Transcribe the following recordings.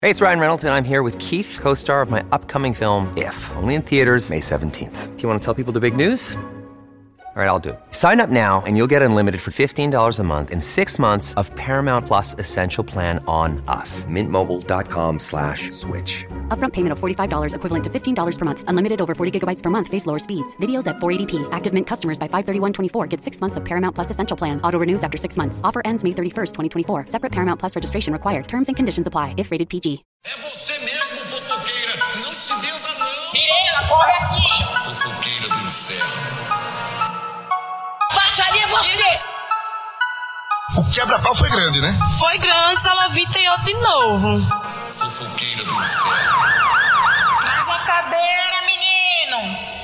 Hey, it's Ryan Reynolds, and I'm here with Keith, co-star of my upcoming film, If, only in theaters May 17th. Do you want to tell people the big news? All right, I'll do it. Sign up now and you'll get unlimited for $15 a month and 6 months of Paramount Plus Essential Plan on us. MintMobile.com/switch. Upfront payment of $45 equivalent to $15 per month. Unlimited over 40 gigabytes per month. Face lower speeds. Videos at 480p. Active Mint customers by 531.24 get 6 months of Paramount Plus Essential Plan. Auto renews after 6 months. Offer ends May 31st, 2024. Separate Paramount Plus registration required. Terms and conditions apply if rated PG. É você mesmo, fofoqueira. Não se benza, não. Mirela, corre aqui. Fofoqueira do inferno. Baixaria você. O quebra-pau foi grande, né? Foi grande, se ela vir tem outro de novo. Fofoqueira do inferno. Traz a cadeira, menino.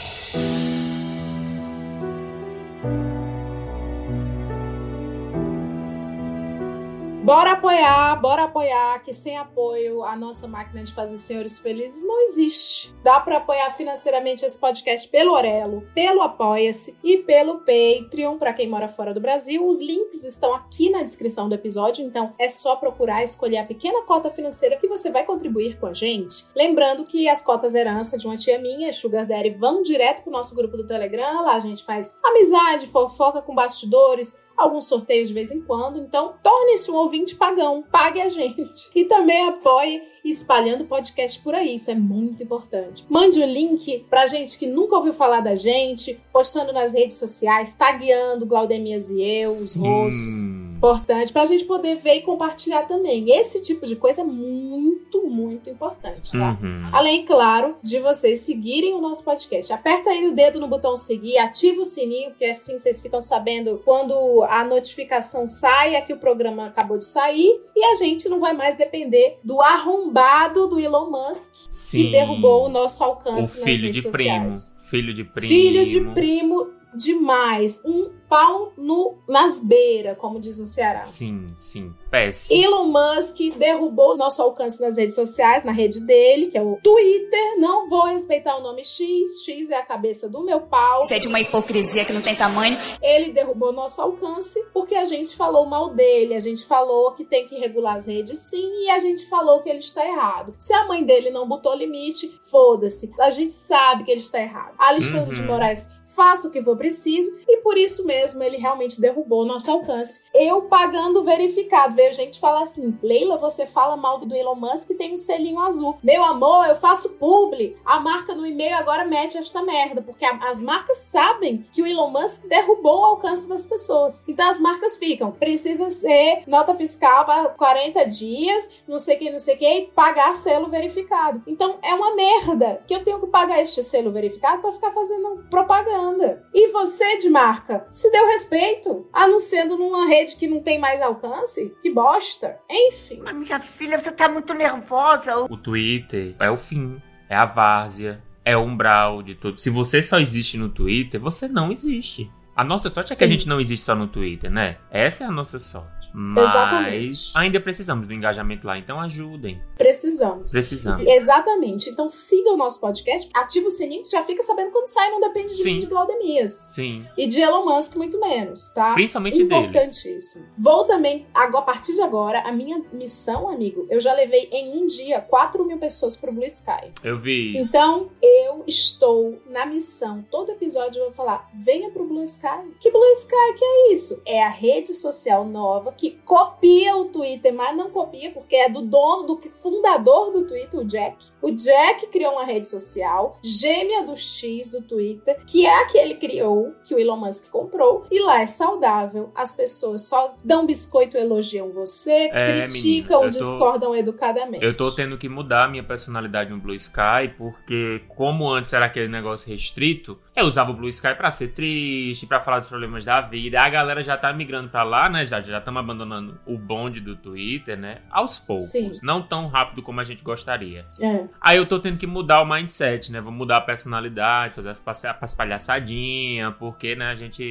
Bora apoiar, que sem apoio a nossa máquina de fazer senhores felizes não existe. Dá para apoiar financeiramente esse podcast pelo Orelo, pelo Apoia-se e pelo Patreon, para quem mora fora do Brasil. Os links estão aqui na descrição do episódio, então é só procurar escolher a pequena cota financeira que você vai contribuir com a gente. Lembrando que as cotas herança de uma tia minha, Sugar Daddy, vão direto pro nosso grupo do Telegram. Lá a gente faz amizade, fofoca com bastidores, alguns sorteios de vez em quando. Então, torne-se um ouvinte pagão, pague a gente. E também apoie espalhando o podcast por aí, isso é muito importante. Mande o link pra gente que nunca ouviu falar da gente, postando nas redes sociais, tagueando Glaudemias e eu, os rostos. Importante, pra gente poder ver e compartilhar também. Esse tipo de coisa é muito, muito importante, tá? Além, claro, de vocês seguirem o nosso podcast. Aperta aí o dedo no botão seguir, ativa o sininho, porque assim vocês ficam sabendo quando a notificação sai, é que o programa acabou de sair, e a gente não vai mais depender do arrombado do Elon Musk, que derrubou o nosso alcance nas redes sociais. Filho de primo. Filho de primo demais. Um pau nas beiras, como diz no Ceará. Sim, péssimo. Elon Musk derrubou o nosso alcance nas redes sociais, na rede dele, que é o Twitter. Não vou respeitar o nome X. X é a cabeça do meu pau. Isso é de uma hipocrisia que não tem tamanho. Ele derrubou nosso alcance porque a gente falou mal dele. A gente falou que tem que regular as redes sim, e a gente falou que ele está errado. Se a mãe dele não botou limite, foda-se. A gente sabe que ele está errado. Alexandre de Moraes, faça o que for preciso, e por isso mesmo ele realmente derrubou o nosso alcance. Eu pagando verificado, veio gente falar assim: Leila, você fala mal do Elon Musk e tem um selinho azul. Meu amor, eu faço publi. A marca no e-mail agora mete esta merda, porque as marcas sabem que o Elon Musk derrubou o alcance das pessoas. Então as marcas ficam, precisa ser nota fiscal para 40 dias, não sei o que, e pagar selo verificado. Então é uma merda que eu tenho que pagar este selo verificado para ficar fazendo propaganda. E você, de marca, se deu respeito, anunciando numa rede que não tem mais alcance? Que bosta. Enfim. Mas minha filha, você tá muito nervosa. O Twitter é o fim, é a várzea, é o umbral de tudo. Se você só existe no Twitter, você não existe. A nossa sorte é que a gente não existe só no Twitter, né? Essa é a nossa sorte. Mas exatamente. Ainda precisamos do engajamento lá, então ajudem. Precisamos. Exatamente. Então siga o nosso podcast, ativa o sininho, que já fica sabendo quando sai, não depende de mim, de Glaudemias. Sim. E de Elon Musk muito menos, tá? Principalmente importantíssimo. Dele. Vou também, a partir de agora, a minha missão, amigo, eu já levei em um dia 4.000 pessoas pro Blue Sky. Eu vi. Então, eu estou na missão. Todo episódio eu vou falar, venha pro Blue Sky. Que Blue Sky que é isso? É a rede social nova que copia o Twitter, mas não copia porque é do dono, do fundador do Twitter, o Jack. O Jack criou uma rede social, gêmea do X do Twitter, que é a que ele criou, que o Elon Musk comprou, e lá é saudável. As pessoas só dão biscoito, elogiam você, criticam, menina, discordam educadamente. Eu tô tendo que mudar a minha personalidade no Blue Sky, porque como antes era aquele negócio restrito, eu usava o Blue Sky pra ser triste, pra falar dos problemas da vida. A galera já tá migrando pra lá, né? Já estamos abandonando o bonde do Twitter, né? Aos poucos. Sim. Não tão rápido como a gente gostaria. Aí eu tô tendo que mudar o mindset, né? Vou mudar a personalidade, fazer as palhaçadinhas, porque, né, a gente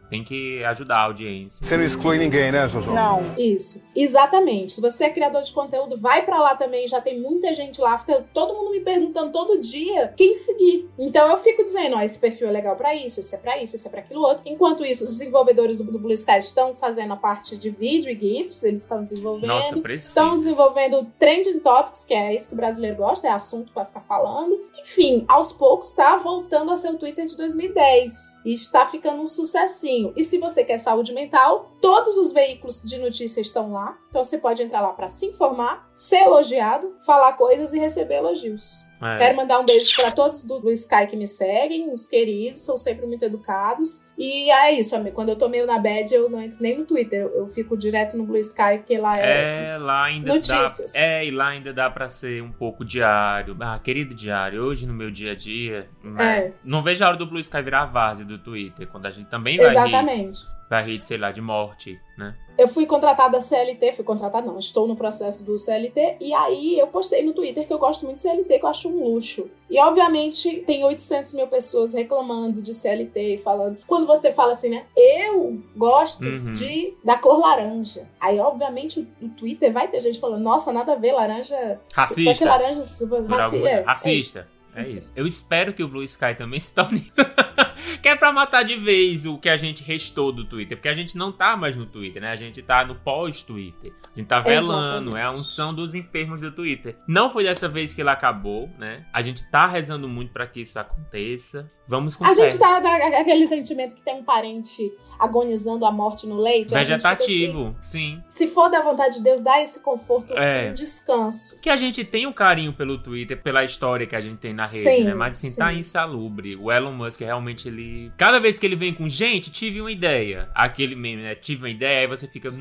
Tem que ajudar a audiência. Você não exclui ninguém, né, Jojo? Não, isso. Exatamente. Se você é criador de conteúdo, vai pra lá também. Já tem muita gente lá. Fica todo mundo me perguntando todo dia quem seguir. Então eu fico dizendo, ó, esse perfil é legal pra isso, esse é pra isso, esse é pra aquilo outro. Enquanto isso, os desenvolvedores do Blue Sky estão fazendo a parte de vídeo e GIFs, eles estão desenvolvendo. Nossa, precisa. Estão desenvolvendo Trending Topics, que é isso que o brasileiro gosta, é assunto pra ficar falando. Enfim, aos poucos tá voltando a ser o Twitter de 2010. E está ficando um sucessinho. E se você quer saúde mental, todos os veículos de notícias estão lá. Então você pode entrar lá para se informar, ser elogiado, falar coisas e receber elogios. Quero mandar um beijo para todos do Blue Sky que me seguem, os queridos, são sempre muito educados. E é isso, amigo. Quando eu tô meio na bad, eu não entro nem no Twitter. Eu fico direto no Blue Sky, porque lá lá ainda notícias. E lá ainda dá pra ser um pouco diário. Querido diário, hoje no meu dia a dia, não vejo a hora do Blue Sky virar a várzea do Twitter, quando a gente também vai rir, sei lá, de morte, né? Eu fui contratada CLT, estou no processo do CLT, e aí eu postei no Twitter que eu gosto muito de CLT, que eu acho um luxo. E obviamente tem 800 mil pessoas reclamando de CLT, falando... Quando você fala assim, né, eu gosto da cor laranja. Aí obviamente o Twitter vai ter gente falando, nossa, nada a ver, laranja... Racista. Racista. É isso. Eu espero que o Blue Sky também se torne isso. Que é pra matar de vez o que a gente restou do Twitter. Porque a gente não tá mais no Twitter, né? A gente tá no pós-Twitter. A gente tá velando. É a unção dos enfermos do Twitter. Não foi dessa vez que ele acabou, né? A gente tá rezando muito pra que isso aconteça. Vamos com fé. A gente tá aquele sentimento que tem um parente agonizando a morte no leito. Vegetativo, assim, sim. Se for da vontade de Deus, dá esse conforto, um descanso. Que a gente tem um carinho pelo Twitter, pela história que a gente tem na rede, né? Mas assim, tá insalubre. O Elon Musk realmente, ele... Cada vez que ele vem com gente, tive uma ideia. Aquele meme, né? Tive uma ideia, aí você fica,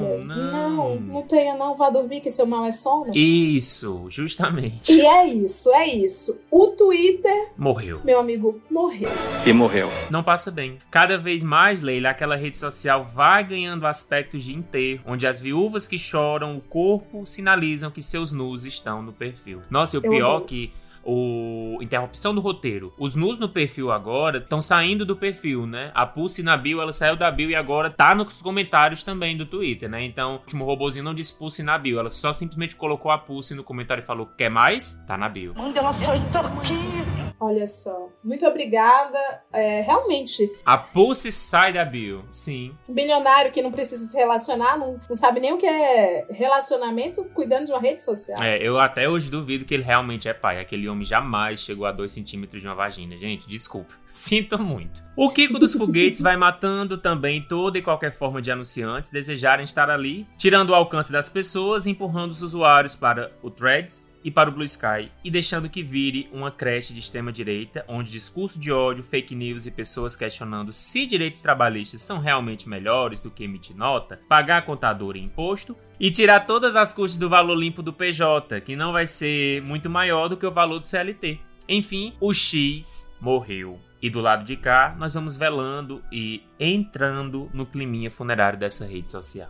não tenha não, vá dormir que seu mal é sono. Isso, justamente. E é isso. O Twitter... morreu. Meu amigo, morreu. E morreu. Não passa bem. Cada vez mais, Leila, aquela rede social vai ganhando aspectos de enterro, onde as viúvas que choram o corpo sinalizam que seus nus estão no perfil. Nossa, e o pior que... interrupção do roteiro. Os nus no perfil agora estão saindo do perfil, né? A Pulse na bio, ela saiu da bio e agora tá nos comentários também do Twitter, né? Então, o último robozinho não disse Pulse na bio, ela só simplesmente colocou a Pulse no comentário e falou, quer mais? Tá na bio. Manda ela sair daqui. Olha só. Muito obrigada. Realmente. A Pulse sai da bio, sim. Um bilionário que não precisa se relacionar, não sabe nem o que é relacionamento, cuidando de uma rede social. Eu até hoje duvido que ele realmente é pai. Aquele homem jamais chegou a 2 centímetros de uma vagina. Gente, desculpa. Sinto muito. O Kiko dos Foguetes vai matando também toda e qualquer forma de anunciantes desejarem estar ali, tirando o alcance das pessoas, empurrando os usuários para o Threads e para o Blue Sky, e deixando que vire uma creche de extrema-direita, onde discurso de ódio, fake news e pessoas questionando se direitos trabalhistas são realmente melhores do que emitir nota, pagar contador e imposto, e tirar todas as custas do valor limpo do PJ, que não vai ser muito maior do que o valor do CLT. Enfim, o X morreu. E do lado de cá, nós vamos velando e entrando no climinha funerário dessa rede social.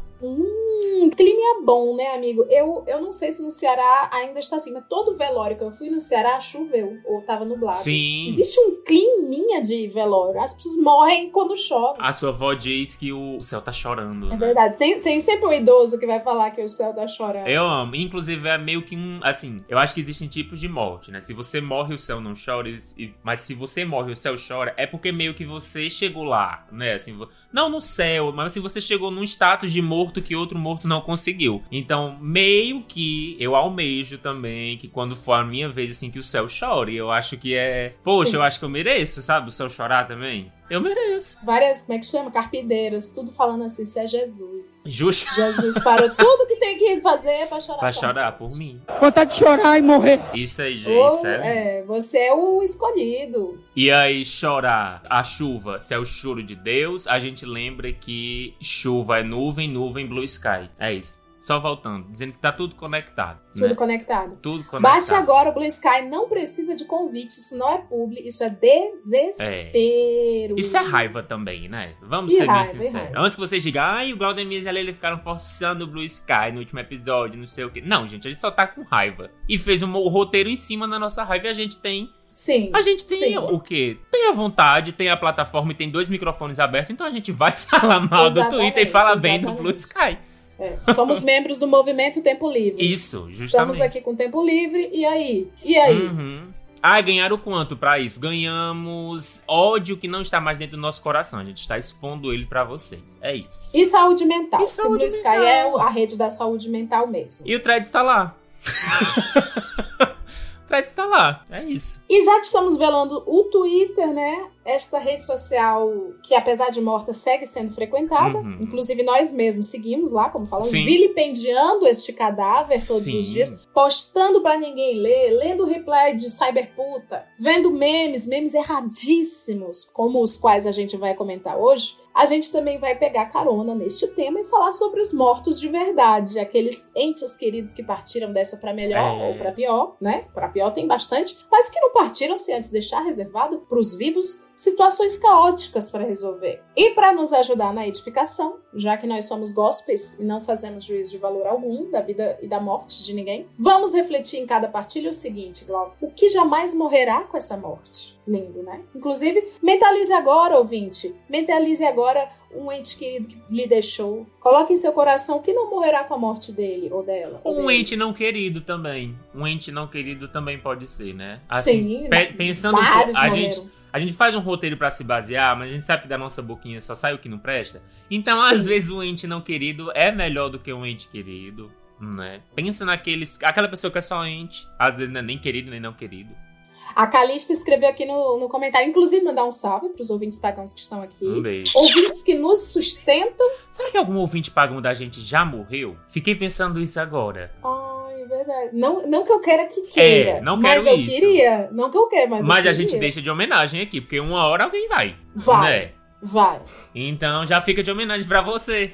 Clima bom, né, amigo? Eu não sei se no Ceará ainda está assim, mas todo velório que eu fui no Ceará choveu, ou tava nublado. Sim. Existe um climinha de velório. As pessoas morrem quando chove. A sua avó diz que o céu tá chorando. É verdade. Tem sempre um idoso que vai falar que o céu tá chorando. Eu amo. Inclusive, é meio que assim, eu acho que existem tipos de morte, né? Se você morre, o céu não chora, mas se você morre, o céu chora, é porque meio que você chegou lá, né? Assim, não no céu, mas assim, você chegou num status de morto que outro morto não conseguiu. Então, meio que eu almejo também que quando for a minha vez, assim, que o céu chore. Eu acho que Poxa, eu acho que eu mereço, sabe? O céu chorar também. Eu mereço. Várias, como é que chama? Carpideiras, tudo falando assim, isso é Jesus. Justo. Jesus parou tudo que tem que fazer pra chorar. Pra chorar por mim. Vontade de chorar e morrer. Isso aí, gente. Você é o escolhido. E aí, chorar a chuva, se é o choro de Deus, a gente lembra que chuva é nuvem, nuvem, blue sky. É isso. Só voltando, dizendo que tá tudo conectado. Tudo, né? conectado. Tudo conectado. Baixe agora o Blue Sky, não precisa de convite, isso não é publi, isso é desespero. Isso é raiva também, né? Vamos ser bem sinceros. Antes que vocês digam, o Glaudemir e a Leila ficaram forçando o Blue Sky no último episódio, não sei o quê. Não, gente, a gente só tá com raiva. E fez um roteiro em cima da nossa raiva e a gente tem Sim. A gente tem sim. o quê? Tem a vontade, tem a plataforma e tem 2 microfones abertos, então a gente vai falar mal do Twitter e falar bem do Blue Sky. Somos membros do movimento Tempo Livre. Isso, justamente. Estamos aqui com Tempo Livre, e aí? Ganharam quanto pra isso? Ganhamos ódio que não está mais dentro do nosso coração. A gente está expondo ele pra vocês. É isso. E saúde mental. E saúde o Blue Sky é a rede da saúde mental mesmo. E o Threads está lá. O Threads está lá. É isso. E já que estamos velando o Twitter, né? Esta rede social que, apesar de morta, segue sendo frequentada. Inclusive, nós mesmos seguimos lá, como falamos, vilipendiando este cadáver todos os dias, postando pra ninguém ler, lendo replay de cyberputa, vendo memes erradíssimos, como os quais a gente vai comentar hoje. A gente também vai pegar carona neste tema e falar sobre os mortos de verdade, aqueles entes queridos que partiram dessa pra melhor ou pra pior, né? Pra pior tem bastante, mas que não partiram sem antes deixar reservado pros vivos situações caóticas para resolver. E para nos ajudar na edificação, já que nós somos gospels e não fazemos juízo de valor algum da vida e da morte de ninguém, vamos refletir em cada partilha o seguinte, Glauco: o que jamais morrerá com essa morte? Lindo, né? Inclusive, mentalize agora, ouvinte. Mentalize agora um ente querido que lhe deixou. Coloque em seu coração o que não morrerá com a morte dele ou dela. Ente não querido também. Um ente não querido também pode ser, né? Assim, sim, pensando vários a gente faz um roteiro pra se basear, mas a gente sabe que da nossa boquinha só sai o que não presta. Então, às vezes, um ente não querido é melhor do que um ente querido, né? Pensa aquela pessoa que é só ente, às vezes não é nem querido nem não querido. A Calista escreveu aqui no comentário, inclusive mandar um salve pros ouvintes pagãos que estão aqui. Um beijo. Ouvintes que nos sustentam. Será que algum ouvinte pagão da gente já morreu? Fiquei pensando isso agora. É verdade. Não que eu queira que queira. Não quero mas eu isso. queria. Não que eu quero, mas eu queria. A gente deixa de homenagem aqui, porque uma hora alguém vai. Vai. Então já fica de homenagem pra você.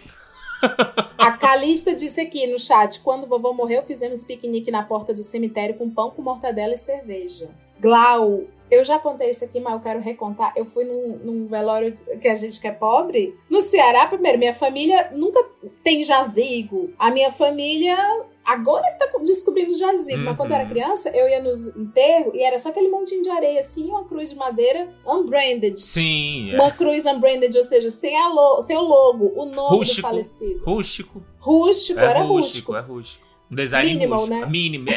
A Calista disse aqui no chat: quando o vovô morreu, fizemos piquenique na porta do cemitério com pão com mortadela e cerveja. Glau, eu já contei isso aqui, mas eu quero recontar. Eu fui num velório que a gente que é pobre. No Ceará, primeiro, minha família nunca tem jazigo. A minha família agora que tá descobrindo jazigo. Mas quando eu era criança, eu ia nos enterros e era só aquele montinho de areia, assim, uma cruz de madeira unbranded. Sim. Uma cruz unbranded, ou seja, sem o logo, o nome do falecido. Rústico. Era rústico. É rústico. Um design minimal, rústico. né? Mínimo.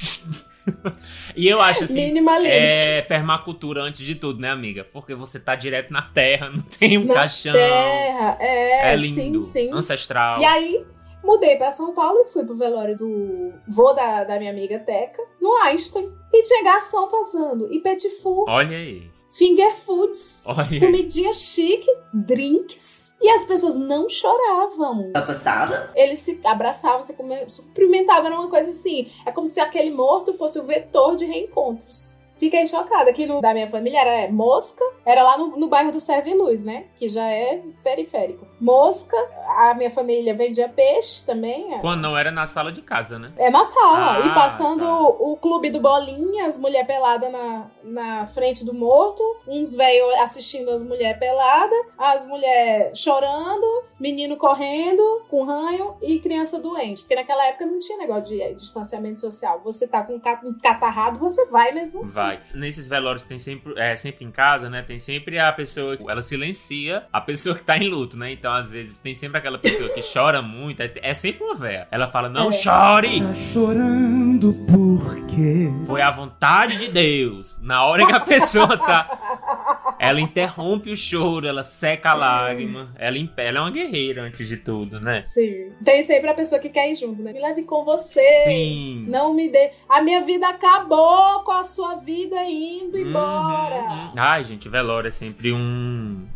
E eu acho assim, é permacultura antes de tudo, né, amiga? Porque você tá direto na terra, não tem um caixão. Terra, é lindo, sim. Ancestral. E aí, mudei pra São Paulo e fui pro velório do vô da minha amiga Teca, no Einstein. E tinha garçom passando, e petit four. Olha aí. Finger foods, comidinha chique, drinks. E as pessoas não choravam. Tá passada? Eles se abraçavam, se cumprimentavam, era uma coisa assim. É como se aquele morto fosse o vetor de reencontros. Fiquei chocada. Aqui da minha família era Mosca, era lá no bairro do Serve Luz, né? Que já é periférico. Mosca, a minha família vendia peixe também. Quando não era na sala de casa, né? É na sala. E passando o clube do Bolinha, as mulheres peladas na frente do morto, uns velhos assistindo as mulheres peladas, as mulheres chorando, menino correndo com ranho e criança doente. Porque naquela época não tinha negócio de distanciamento social. Você tá com um catarrado, você vai mesmo assim. Vai. Nesses velórios tem sempre em casa, né? Tem sempre a pessoa, ela silencia a pessoa que tá em luto, né? Então, às vezes, tem sempre aquela pessoa que chora muito. É sempre uma véia. Ela fala, não chore! Tá chorando por quê? Foi a vontade de Deus. Na hora que a pessoa tá... Ela interrompe o choro, ela seca a lágrima. Ela é uma guerreira, antes de tudo, né? Sim. Tem sempre a pessoa que quer ir junto, né? Me leve com você. Sim. Não me dê... A minha vida acabou com a sua vida indo embora. Ai, gente, velório é sempre um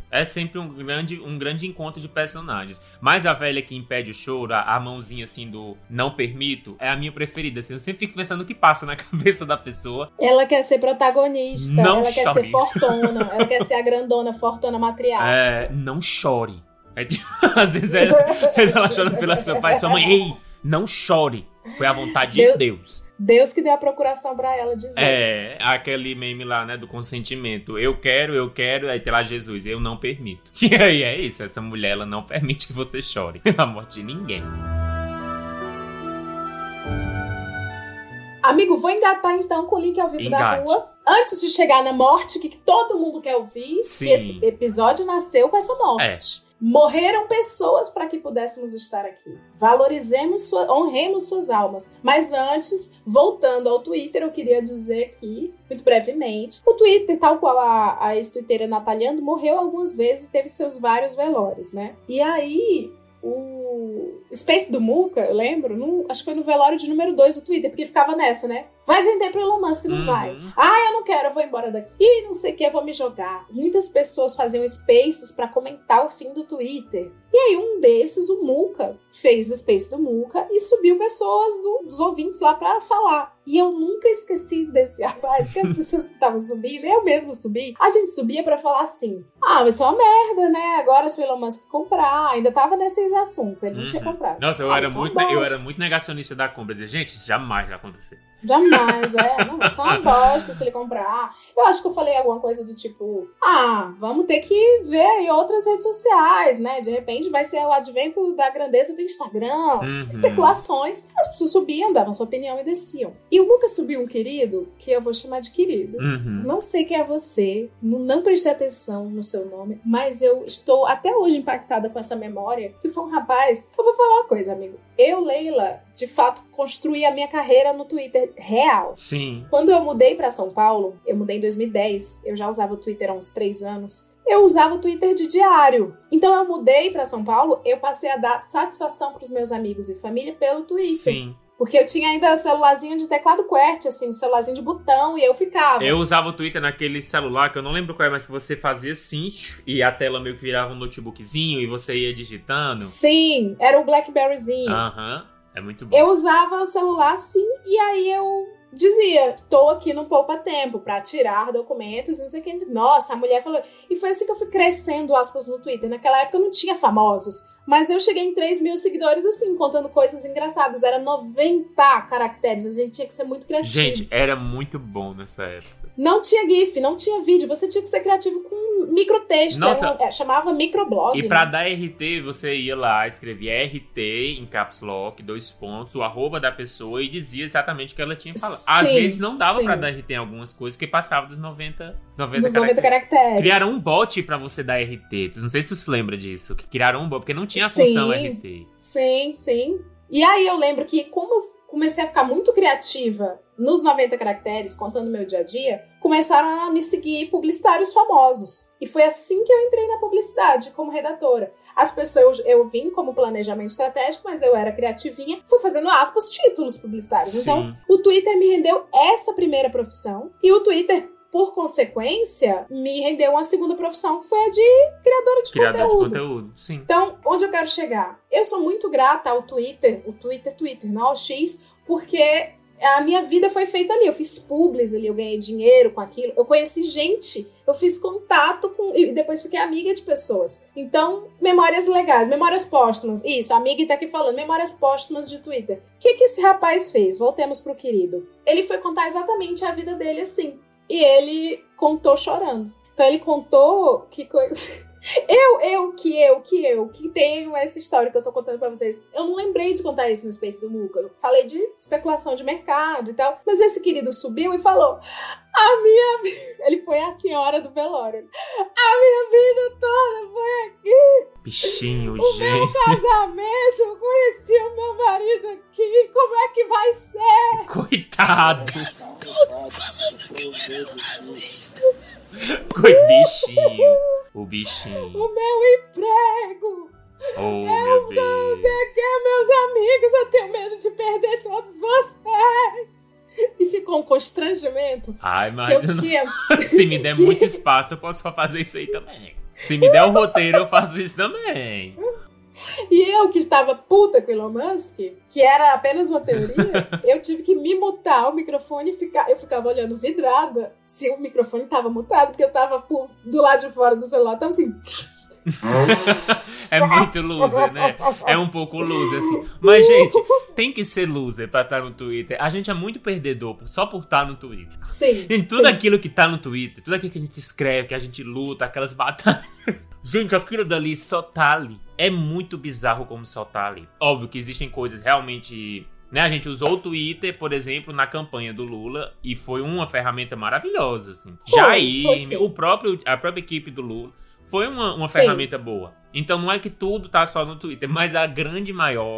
grande encontro de personagens. Mas a velha que impede o choro, a mãozinha assim do não permito, é a minha preferida. Assim, eu sempre fico pensando o que passa na cabeça da pessoa. Ela quer ser protagonista, não ela chore. Quer ser fortuna, ela quer ser a grandona, fortuna matriarca. Não chore. Às vezes você tá lá chorando pela sua pai e sua mãe. Ei, não chore. Foi a vontade de Deus. Deus que deu a procuração pra ela dizer. É, aquele meme lá, né, do consentimento. Eu quero, aí tem lá Jesus, eu não permito. E aí é isso, essa mulher, ela não permite que você chore pela morte de ninguém. Amigo, vou engatar então com o link ao vivo da rua. Antes de chegar na morte, que todo mundo quer ouvir, Sim. que esse episódio nasceu com essa morte. Morreram pessoas para que pudéssemos estar aqui. Valorizemos, honremos suas almas. Mas antes, voltando ao Twitter, eu queria dizer aqui, muito brevemente, o Twitter, tal qual a ex-twitteira Nataliano, morreu algumas vezes e teve seus vários velórios, né? E aí, o Space do Muca, eu lembro, acho que foi no velório de número 2 do Twitter, porque ficava nessa, né? Vai vender pro Elon Musk, não vai. Eu não quero, eu vou embora daqui. Ih, não sei o que, eu vou me jogar. Muitas pessoas faziam spaces pra comentar o fim do Twitter. E aí um desses, o Muca, fez o space do Muca e subiu pessoas dos ouvintes lá pra falar. E eu nunca esqueci desse rapaz, que as pessoas que estavam subindo, eu mesmo subi, a gente subia pra falar assim, vai ser uma merda, né? Agora se o Elon Musk comprar, ainda tava nesses assuntos, ele não tinha comprado. Nossa, eu era muito negacionista da compra. Dizia, gente, isso jamais vai acontecer. Jamais, não, é só uma bosta se ele comprar. Eu acho que eu falei alguma coisa do tipo, vamos ter que ver aí outras redes sociais, né? De repente vai ser o advento da grandeza do Instagram, especulações. As pessoas subiam, davam sua opinião e desciam. E o Muca subiu um querido, que eu vou chamar de querido. Não sei quem é você, não prestei atenção no seu nome, mas eu estou até hoje impactada com essa memória, que foi um rapaz. Eu vou falar uma coisa, amigo. Eu, Leila, de fato, construí a minha carreira no Twitter real. Sim. Quando eu mudei pra São Paulo, eu mudei em 2010, eu já usava o Twitter há uns 3 anos, eu usava o Twitter de diário. Então eu mudei pra São Paulo, eu passei a dar satisfação pros meus amigos e família pelo Twitter. Sim. Porque eu tinha ainda celularzinho de teclado QWERTY, assim, celularzinho de botão, e eu ficava. Eu usava o Twitter naquele celular, que eu não lembro qual é, mas que você fazia assim, e a tela meio que virava um notebookzinho, e você ia digitando. Sim, era o BlackBerryzinho. É muito bom. Eu usava o celular assim, e aí eu dizia, tô aqui no Poupa Tempo pra tirar documentos, não sei o que. Nossa, a mulher falou... E foi assim que eu fui crescendo, aspas, no Twitter. Naquela época eu não tinha famosos, mas eu cheguei em 3 mil seguidores assim, contando coisas engraçadas. Era 90 caracteres, a gente tinha que ser muito criativo. Gente, era muito bom nessa época. Não tinha GIF, não tinha vídeo, você tinha que ser criativo com microtexto. Nossa, chamava microblog. E pra dar RT, você ia lá, escrevia RT em caps lock, 2 pontos, o arroba da pessoa e dizia exatamente o que ela tinha falado. Sim, às vezes não dava pra sim. dar RT em algumas coisas, que passava dos 90 caracteres. Criaram um bot pra você dar RT. Não sei se tu se lembra disso, que criaram um bot, porque não tinha a Sim, função RT. Sim. E aí eu lembro que, como eu comecei a ficar muito criativa nos 90 caracteres, contando meu dia a dia, começaram a me seguir publicitários famosos. E foi assim que eu entrei na publicidade, como redatora. As pessoas, eu vim como planejamento estratégico, mas eu era criativinha, fui fazendo aspas, títulos publicitários. Sim. Então, o Twitter me rendeu essa primeira profissão, e o Twitter, por consequência, me rendeu uma segunda profissão, que foi a de criadora de conteúdo. Sim. Então, onde eu quero chegar? Eu sou muito grata ao Twitter, não ao X, porque a minha vida foi feita ali. Eu fiz publis ali, eu ganhei dinheiro com aquilo, eu conheci gente, eu fiz contato com... E depois fiquei amiga de pessoas. Então, memórias legais, memórias póstumas. Isso, a amiga tá aqui falando, memórias póstumas de Twitter. O que esse rapaz fez? Voltemos pro querido. Ele foi contar exatamente a vida dele assim. E ele contou chorando. Então ele contou que coisa... que tenho essa história que eu tô contando pra vocês. Eu não lembrei de contar isso no Space do Muca. Eu falei de especulação de mercado e tal. Mas esse querido subiu e falou... Ele foi a senhora do velório. A minha vida toda foi aqui. Bichinho, o gente. Meu casamento, eu conheci o meu marido aqui. Como é que vai ser? Coitado. Bichinho. O bichinho. O meu emprego. Oh, meu Deus. Não sei o que, meus amigos. Eu tenho medo de perder todos vocês. E ficou um constrangimento. Ai, mas que eu tinha... se me der muito espaço, eu posso fazer isso aí também. Se me der um roteiro, eu faço isso também. E eu, que estava puta com o Elon Musk, que era apenas uma teoria, eu tive que me mutar o microfone e eu ficava olhando vidrada se o microfone estava mutado, porque eu tava do lado de fora do celular, tava assim... É muito loser, né? É um pouco loser, assim. Mas, gente, tem que ser loser pra estar no Twitter. A gente é muito perdedor só por estar no Twitter. Sim. Gente, tudo aquilo que tá no Twitter, tudo aquilo que a gente escreve, que a gente luta, aquelas batalhas. Gente, aquilo dali só tá ali. É muito bizarro como só tá ali. Óbvio que existem coisas realmente Né? A gente usou o Twitter, por exemplo, na campanha do Lula e foi uma ferramenta maravilhosa, assim. Jair, a própria equipe do Lula, foi uma ferramenta boa. Então não é que tudo tá só no Twitter, mas a grande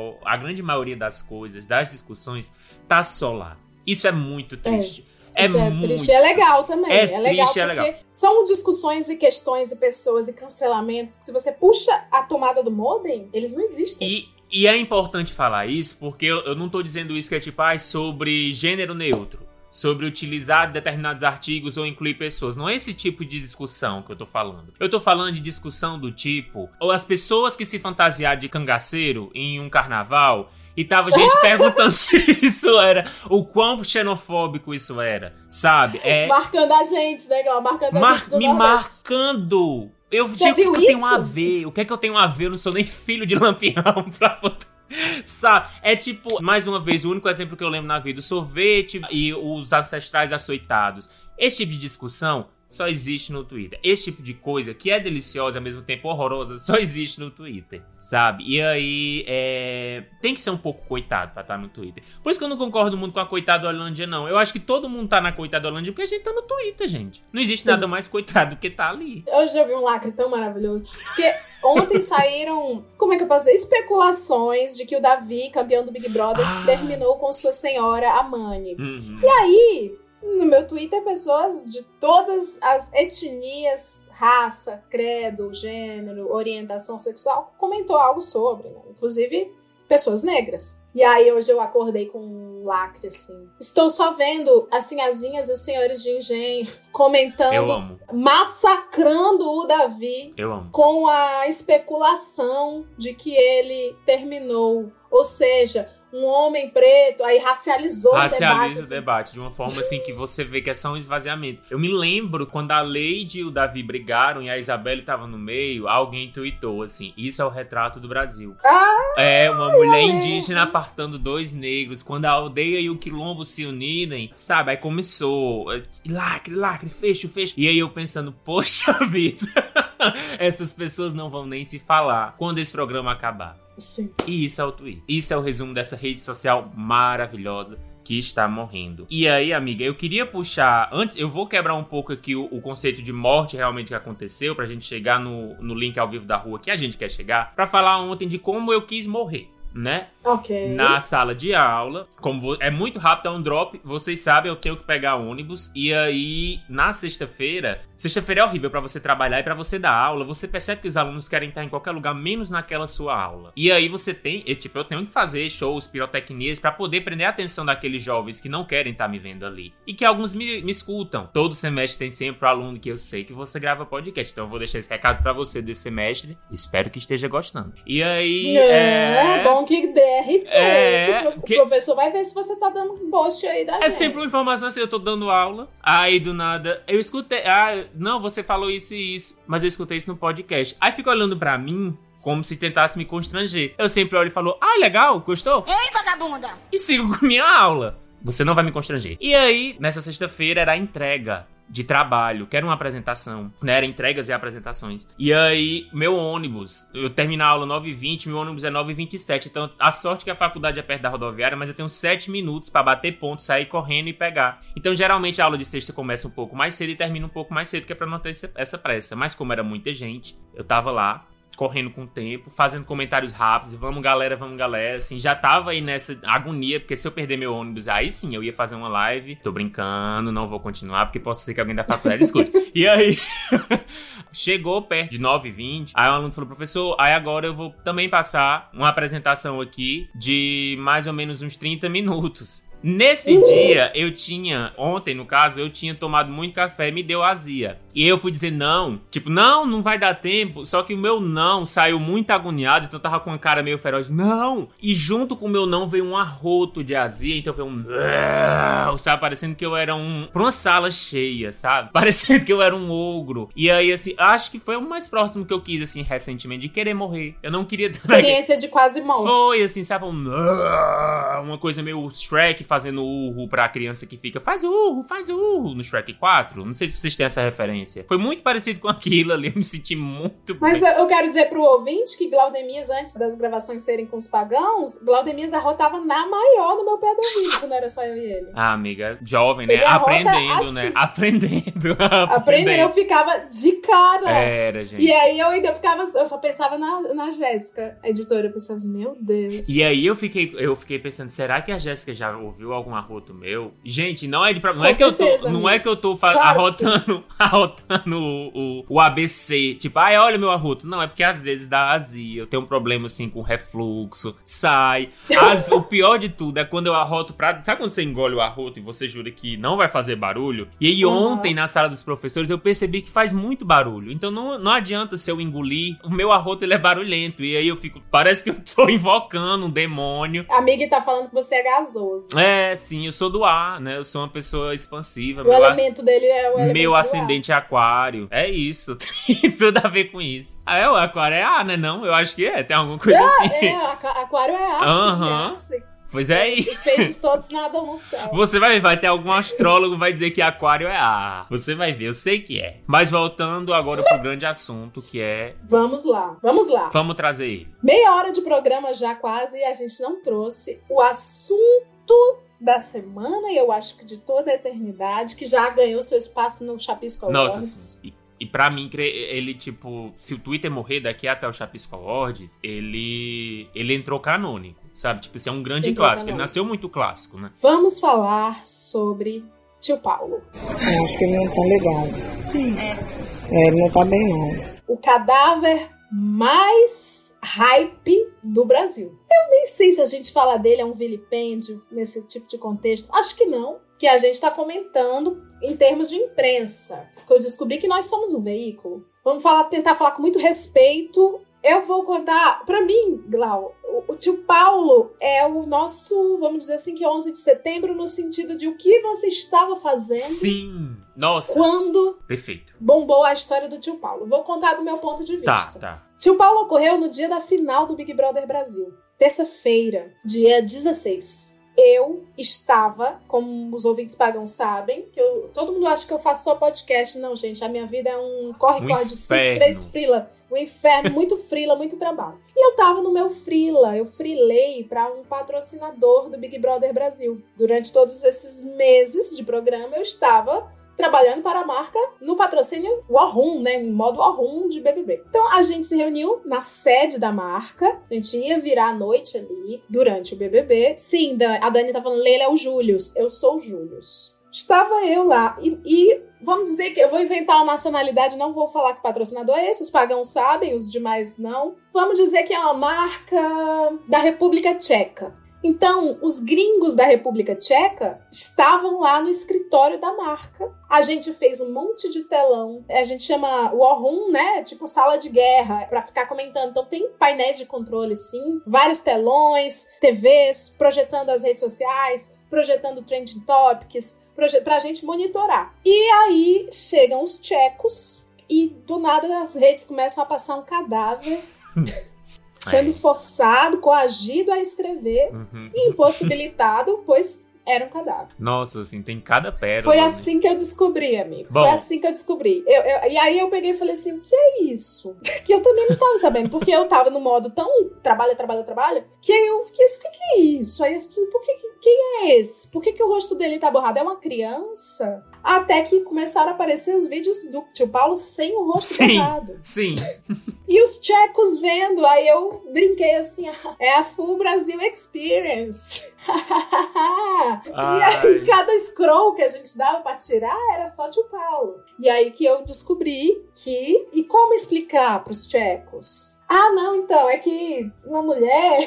maioria das coisas, das discussões, tá só lá. Isso é muito triste. Isso é triste. É legal também. É legal triste, porque são discussões e questões e pessoas e cancelamentos que se você puxa a tomada do modem, eles não existem. E é importante falar isso porque eu não tô dizendo isso que é tipo, sobre gênero neutro, sobre utilizar determinados artigos ou incluir pessoas. Não é esse tipo de discussão que eu tô falando. Eu tô falando de discussão do tipo, ou as pessoas que se fantasiaram de cangaceiro em um carnaval e tava gente perguntando se isso era, o quão xenofóbico isso era, sabe? Marcando a gente, né? Marcando a gente do me Nordeste. Marcando. Você viu o que eu tenho a ver? O que é que eu tenho a ver? Eu não sou nem filho de Lampião pra votar. Sabe? É tipo, mais uma vez, o único exemplo que eu lembro na vida, o sorvete e os ancestrais açoitados. Esse tipo de discussão só existe no Twitter. Esse tipo de coisa, que é deliciosa e ao mesmo tempo horrorosa, só existe no Twitter, sabe? E aí, tem que ser um pouco coitado pra estar no Twitter. Por isso que eu não concordo muito com a Coitadolândia, não. Eu acho que todo mundo tá na Coitadolândia porque a gente tá no Twitter, gente. Não existe nada mais coitado do que tá ali. Eu já vi um lacre tão maravilhoso. Porque ontem saíram, como é que eu posso dizer? Especulações de que o Davi, campeão do Big Brother, terminou com sua senhora, a Mani. Uhum. E aí, no meu Twitter, pessoas de todas as etnias, raça, credo, gênero, orientação sexual, comentou algo sobre, né? Inclusive pessoas negras. E aí hoje eu acordei com um lacre, assim. Estou só vendo as sinhazinhas e os senhores de engenho comentando, massacrando o Davi. Eu amo. Com a especulação de que ele terminou. Ou seja, um homem preto, aí racializou o debate. Racializa o debate de uma forma assim que você vê que é só um esvaziamento. Eu me lembro quando a Leide e o Davi brigaram e a Isabelle tava no meio, alguém tweetou assim, isso é o retrato do Brasil. Uma mulher indígena apartando dois negros, quando a aldeia e o quilombo se unirem, sabe? Aí começou, lacre, fecho. E aí eu pensando, poxa vida, essas pessoas não vão nem se falar quando esse programa acabar. Sim. E isso é o Twitter. Isso é o resumo dessa rede social maravilhosa que está morrendo. E aí, amiga, eu queria puxar... Antes, eu vou quebrar um pouco aqui o conceito de morte realmente que aconteceu, pra gente chegar no link ao vivo da rua que a gente quer chegar, pra falar ontem de como eu quis morrer, né? Ok. Na sala de aula, é muito rápido, é um drop, vocês sabem, eu tenho que pegar ônibus, e aí, na sexta-feira é horrível pra você trabalhar e pra você dar aula, você percebe que os alunos querem estar em qualquer lugar, menos naquela sua aula. E aí você tem, eu tenho que fazer shows, pirotecnias, pra poder prender a atenção daqueles jovens que não querem estar me vendo ali. E que alguns me escutam. Todo semestre tem sempre um aluno que eu sei que você grava podcast, então eu vou deixar esse recado pra você desse semestre, espero que esteja gostando. E aí, é bom que DRT, o professor vai ver se você tá dando um post aí da gente. É sempre uma informação assim, eu tô dando aula, aí do nada, eu escutei, não, você falou isso e isso, mas eu escutei isso no podcast. Aí fica olhando pra mim, como se tentasse me constranger. Eu sempre olho e falo, legal, gostou? Ei, vagabunda! E sigo com minha aula. Você não vai me constranger. E aí, nessa sexta-feira, era a entrega de trabalho, que era uma apresentação, né? Era entregas e apresentações. E aí, meu ônibus, eu termino a aula 9h20, meu ônibus é 9h27. Então, a sorte que a faculdade é perto da rodoviária, mas eu tenho 7 minutos pra bater ponto, sair correndo e pegar. Então, geralmente, a aula de sexta começa um pouco mais cedo e termina um pouco mais cedo, que é pra não ter essa pressa. Mas como era muita gente, eu tava lá, correndo com o tempo, fazendo comentários rápidos, vamos galera, assim, já tava aí nessa agonia, porque se eu perder meu ônibus, aí sim, eu ia fazer uma live, tô brincando, não vou continuar, porque pode ser que alguém da faculdade escute. E aí, chegou perto de 9h20, aí o aluno falou, professor, aí agora eu vou também passar uma apresentação aqui de mais ou menos uns 30 minutos. Nesse dia, ontem no caso, eu tinha tomado muito café e me deu azia. E eu fui dizer não, não vai dar tempo. Só que o meu não saiu muito agoniado, então eu tava com uma cara meio feroz, não. E junto com o meu não veio um arroto de azia, então veio sabe, parecendo que eu era pra uma sala cheia, sabe? Parecendo que eu era um ogro. E aí, assim, acho que foi o mais próximo que eu quis, assim, recentemente, de querer morrer. Eu não queria... Experiência de quase morte. Foi, assim, sabe, uma coisa meio Shrek, fazendo urro pra criança que fica, faz urro no Shrek 4. Não sei se vocês têm essa referência. Foi muito parecido com aquilo ali, eu me senti muito Mas bem. eu quero dizer pro ouvinte que Glaudemias, antes das gravações serem com os pagãos, Glaudemias arrotava na maior no meu pé do ouvido, quando era só eu e ele. Ah, amiga, jovem, né? Ele arrota Aprendendo, assim. né? Aprendendo. Eu ficava de cara. Era, gente. E aí eu ainda ficava, eu só pensava na Jéssica, a editora, eu pensava, meu Deus. E aí eu fiquei pensando, será que a Jéssica já ouviu algum arroto meu? Gente, não é que eu tô arrotando o ABC, tipo, ai, olha meu arroto. Não, é porque às vezes dá azia, eu tenho um problema assim com refluxo, sai. O pior de tudo é quando eu arroto sabe quando você engole o arroto e você jura que não vai fazer barulho? E aí ontem, na sala dos professores, eu percebi que faz muito barulho. Então não adianta se eu engolir, o meu arroto ele é barulhento. E aí eu fico, parece que eu tô invocando um demônio. A amiga tá falando que você é gasoso. É, sim, eu sou do ar, né? Eu sou uma pessoa expansiva. O elemento dele é o elemento meu do ascendente é aquário. É isso, tem tudo a ver com isso. O aquário é ar, né? Não, eu acho que tem alguma coisa assim. Aquário é ar, sim. Pois é isso. Os peixes todos nadam no céu. Você vai ter algum astrólogo que vai dizer que aquário é ar. Você vai ver, eu sei que é. Mas voltando agora pro grande assunto, que é... Vamos lá. Vamos trazer ele. Meia hora de programa já quase e a gente não trouxe o assunto da semana e eu acho que de toda a eternidade, que já ganhou seu espaço no Chapisco Awards. Nossa, sim. E pra mim, ele, tipo, se o Twitter morrer daqui até o Chapisco Awards, ele entrou canônico, sabe? Tipo, esse é um grande clássico. Ele nasceu muito clássico, né? Vamos falar sobre Tio Paulo. Eu acho que ele não tá legal. Sim. Ele não tá bem, não. O cadáver mais hype do Brasil. Eu nem sei se a gente fala dele é um vilipêndio nesse tipo de contexto. Acho que não. Que a gente tá comentando em termos de imprensa. Porque eu descobri que nós somos um veículo. Vamos tentar falar com muito respeito. Eu vou contar, pra mim, Glau, o Tio Paulo é o nosso, vamos dizer assim, que é 11 de setembro, no sentido de o que você estava fazendo. Sim, nossa. Quando perfeito. Bombou a história do Tio Paulo. Vou contar do meu ponto de vista. Tá. Tio Paulo ocorreu no dia da final do Big Brother Brasil. Terça-feira, dia 16. Eu estava, como os ouvintes pagam sabem, todo mundo acha que eu faço só podcast. Não, gente, a minha vida é um corre-corre de 5, 3 frila. Um inferno, muito frila, muito trabalho. E eu tava no meu frila, eu frilei para um patrocinador do Big Brother Brasil. Durante todos esses meses de programa, eu estava trabalhando para a marca no patrocínio Warrum, né? Em modo Warrum de BBB. Então a gente se reuniu na sede da marca. A gente ia virar a noite ali durante o BBB. Sim, a Dani tá falando, Leila é o Július. Eu sou o Július. Estava eu lá e vamos dizer que eu vou inventar uma nacionalidade, não vou falar que patrocinador é esse, os pagãos sabem, os demais não. Vamos dizer que é uma marca da República Tcheca. Então, os gringos da República Tcheca estavam lá no escritório da marca. A gente fez um monte de telão. A gente chama War Room, né? Tipo sala de guerra, pra ficar comentando. Então, tem painéis de controle, sim. Vários telões, TVs, projetando as redes sociais, projetando trending topics, pra gente monitorar. E aí, chegam os tchecos e, do nada, as redes começam a passar um cadáver... sendo forçado, coagido a escrever e impossibilitado, pois era um cadáver. Nossa, assim, tem cada pérola. Foi assim que eu descobri, amigo. Bom. Foi assim que eu descobri. E aí eu peguei e falei assim, o que é isso? Que eu também não tava sabendo, porque eu tava no modo tão trabalha, que aí eu fiquei assim, o que é isso? Aí as pessoas, quem é esse? Por que o rosto dele tá borrado? É uma criança? Até que começaram a aparecer os vídeos do Tio Paulo sem o rosto borrado. Sim. E os tchecos vendo, aí eu brinquei assim, é a Full Brasil Experience. E aí cada scroll que a gente dava pra tirar era só Tio Paulo. E aí que eu descobri que... E como explicar pros tchecos? Ah, não, então, é que uma mulher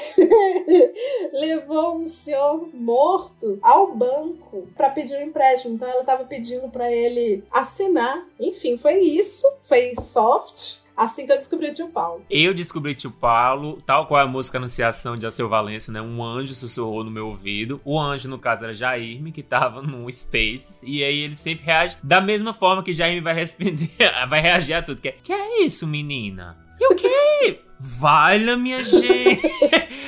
levou um senhor morto ao banco pra pedir um empréstimo. Então ela tava pedindo pra ele assinar. Enfim, foi isso. Foi soft. Assim que eu descobri o Tio Paulo. Eu descobri Tio Paulo, tal qual a música Anunciação de Alceu Valença, né? Um anjo sussurrou no meu ouvido. O anjo, no caso, era Jairme, que tava no Space. E aí ele sempre reage da mesma forma que Jairme vai responder, vai reagir a tudo. Que é isso, menina? E o quê? Valha, minha gente!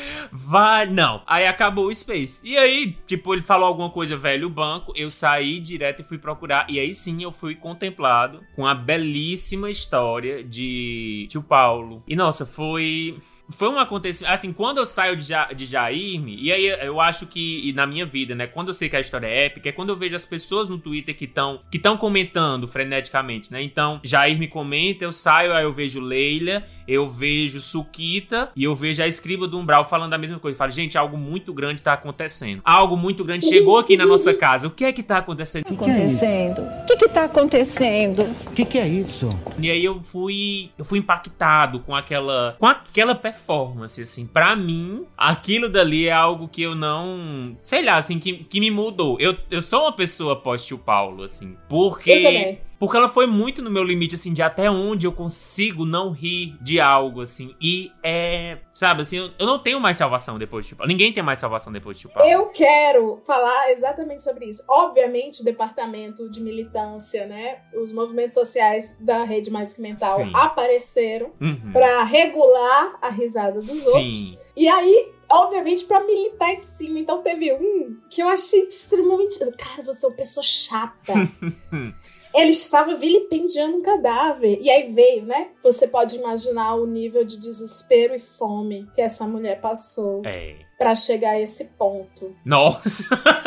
vai, não. Aí acabou o Space. E aí, tipo, ele falou alguma coisa, velho, o banco, eu saí direto e fui procurar. E aí sim eu fui contemplado com a belíssima história de Tio Paulo. E nossa, foi um acontecimento, assim, quando eu saio de Jairme, e aí eu acho que, na minha vida, né, quando eu sei que a história é épica, é quando eu vejo as pessoas no Twitter que estão comentando freneticamente, né, então, Jairme comenta, eu saio, aí eu vejo Leila, eu vejo Suquita, e eu vejo a Escriba do Umbral falando a mesma coisa, eu falo, gente, algo muito grande tá acontecendo, algo muito grande chegou aqui na nossa casa, o que é que tá acontecendo? O que tá acontecendo? O que é isso? E aí eu fui impactado com aquela performance, assim, pra mim, aquilo dali é algo que eu não, sei lá, assim, que me mudou. Eu sou uma pessoa pós-Tio Paulo, assim, porque ela foi muito no meu limite, assim, de até onde eu consigo não rir de algo, assim, e sabe, assim, eu não tenho mais salvação depois de Tio Paulo. Ninguém tem mais salvação depois de Tio Paulo. Eu quero falar exatamente sobre isso. Obviamente, o departamento de militância, né, os movimentos sociais da Rede Mais Que Mental apareceram pra regular a risada dos outros. E aí, obviamente, pra militar em cima. Então teve um que eu achei extremamente... Cara, você é uma pessoa chata. Ele estava vilipendiando um cadáver. E aí veio, né? Você pode imaginar o nível de desespero e fome que essa mulher passou pra chegar a esse ponto. Nossa!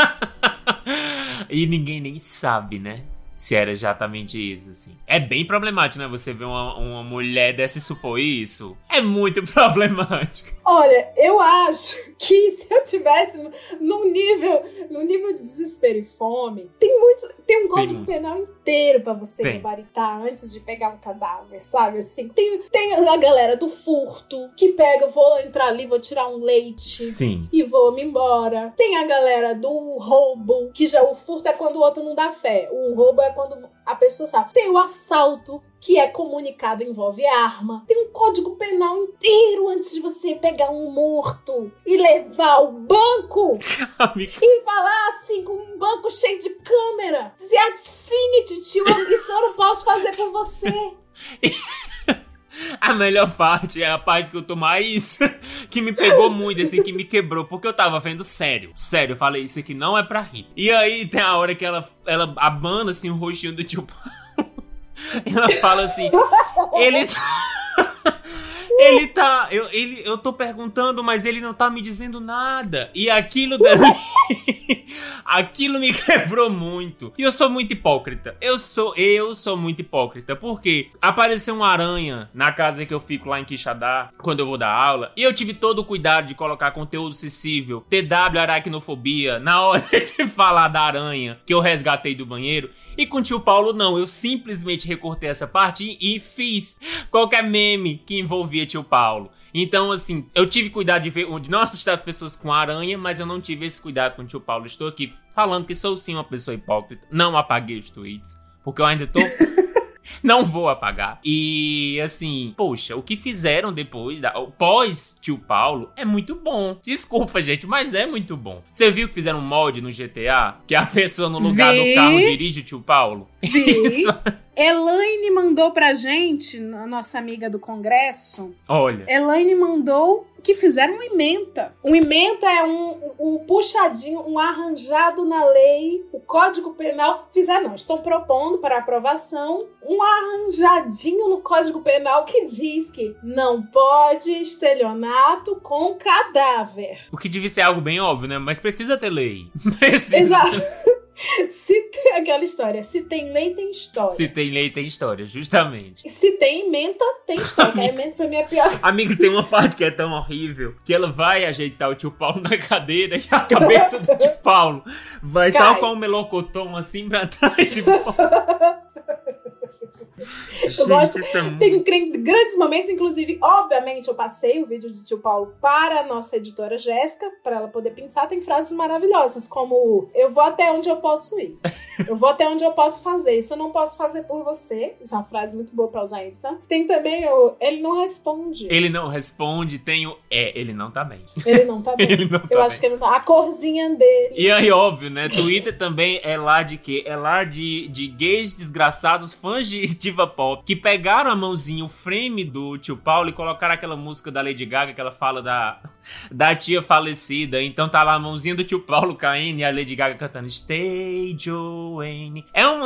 E ninguém nem sabe, né? Se era exatamente isso, assim. É bem problemático, né? Você ver uma mulher dessa e supor isso. É muito problemático. Olha, eu acho que se eu tivesse num nível de desespero e fome, tem um código penal inteiro pra você gabaritar antes de pegar um cadáver, sabe? Assim, tem a galera do furto, que pega, vou entrar ali, vou tirar um leite e vou me embora. Tem a galera do roubo, que já o furto é quando o outro não dá fé. O roubo é quando a pessoa sabe. Tem o assalto, que é comunicado, envolve arma. Tem um código penal inteiro antes de você pegar um morto e levar ao banco e falar assim, com um banco cheio de câmera. Dizer, assine, titio, isso eu não posso fazer por você. A melhor parte é a parte que eu tô mais... que me pegou muito, assim, que me quebrou. Porque eu tava vendo sério. Sério, eu falei, isso aqui não é pra rir. E aí tem a hora que ela abana, assim, o rostinho do Tio Paulo. Ela fala assim, eu tô perguntando, mas ele não tá me dizendo nada. E aquilo aquilo me quebrou muito. E eu sou muito hipócrita. Eu sou muito hipócrita. Porque apareceu uma aranha na casa que eu fico lá em Quixadá, quando eu vou dar aula. E eu tive todo o cuidado de colocar conteúdo acessível, TW aracnofobia, na hora de falar da aranha que eu resgatei do banheiro. E com o Tio Paulo, não. Eu simplesmente recortei essa parte e fiz qualquer meme que envolvia Tio Paulo. Então, assim, eu tive cuidado de não assustar as pessoas com a aranha, mas eu não tive esse cuidado com o Tio Paulo. Estou aqui falando que sou sim uma pessoa hipócrita. Não apaguei os tweets, porque eu ainda tô... Não vou apagar. E, assim, poxa, o que fizeram depois, pós-Tio Paulo, é muito bom. Desculpa, gente, mas é muito bom. Você viu que fizeram um mod no GTA? Que a pessoa no lugar do carro dirige o Tio Paulo? Isso. Elaine mandou pra gente, a nossa amiga do Congresso. Olha. Elaine mandou que fizeram um ementa. Um ementa é um puxadinho, um arranjado na lei, o Código Penal. Estão propondo para aprovação um arranjadinho no Código Penal que diz que não pode estelionato com cadáver. O que devia ser algo bem óbvio, né? Mas precisa ter lei. Precisa. Exato. Se tem aquela história, se tem lei, tem história. Se tem lei, tem história, justamente. Se tem ementa, tem história. A ementa pra mim é pior. Amiga, tem uma parte que é tão horrível que ela vai ajeitar o Tio Paulo na cadeira e a cabeça do Tio Paulo vai tal com um melocotão assim pra trás e eu gosto. Tem grandes momentos, inclusive, obviamente, eu passei o vídeo de Tio Paulo para a nossa editora Jéssica, para ela poder pensar. Tem frases maravilhosas, como: eu vou até onde eu posso ir. Eu vou até onde eu posso fazer. Isso eu não posso fazer por você. Isso é uma frase muito boa pra usar isso. Tem também o ele não responde. Ele não responde, tem o ele não tá bem. Ele não tá bem. Ele não tá eu acho que ele não tá. A corzinha dele. E aí, óbvio, né? Twitter também é lá de quê? É lá de gays desgraçados, fãs de diva pop, que pegaram a mãozinha, o frame do Tio Paulo e colocaram aquela música da Lady Gaga, que ela fala da tia falecida. Então tá lá a mãozinha do Tio Paulo caindo e a Lady Gaga cantando Stay Joanne.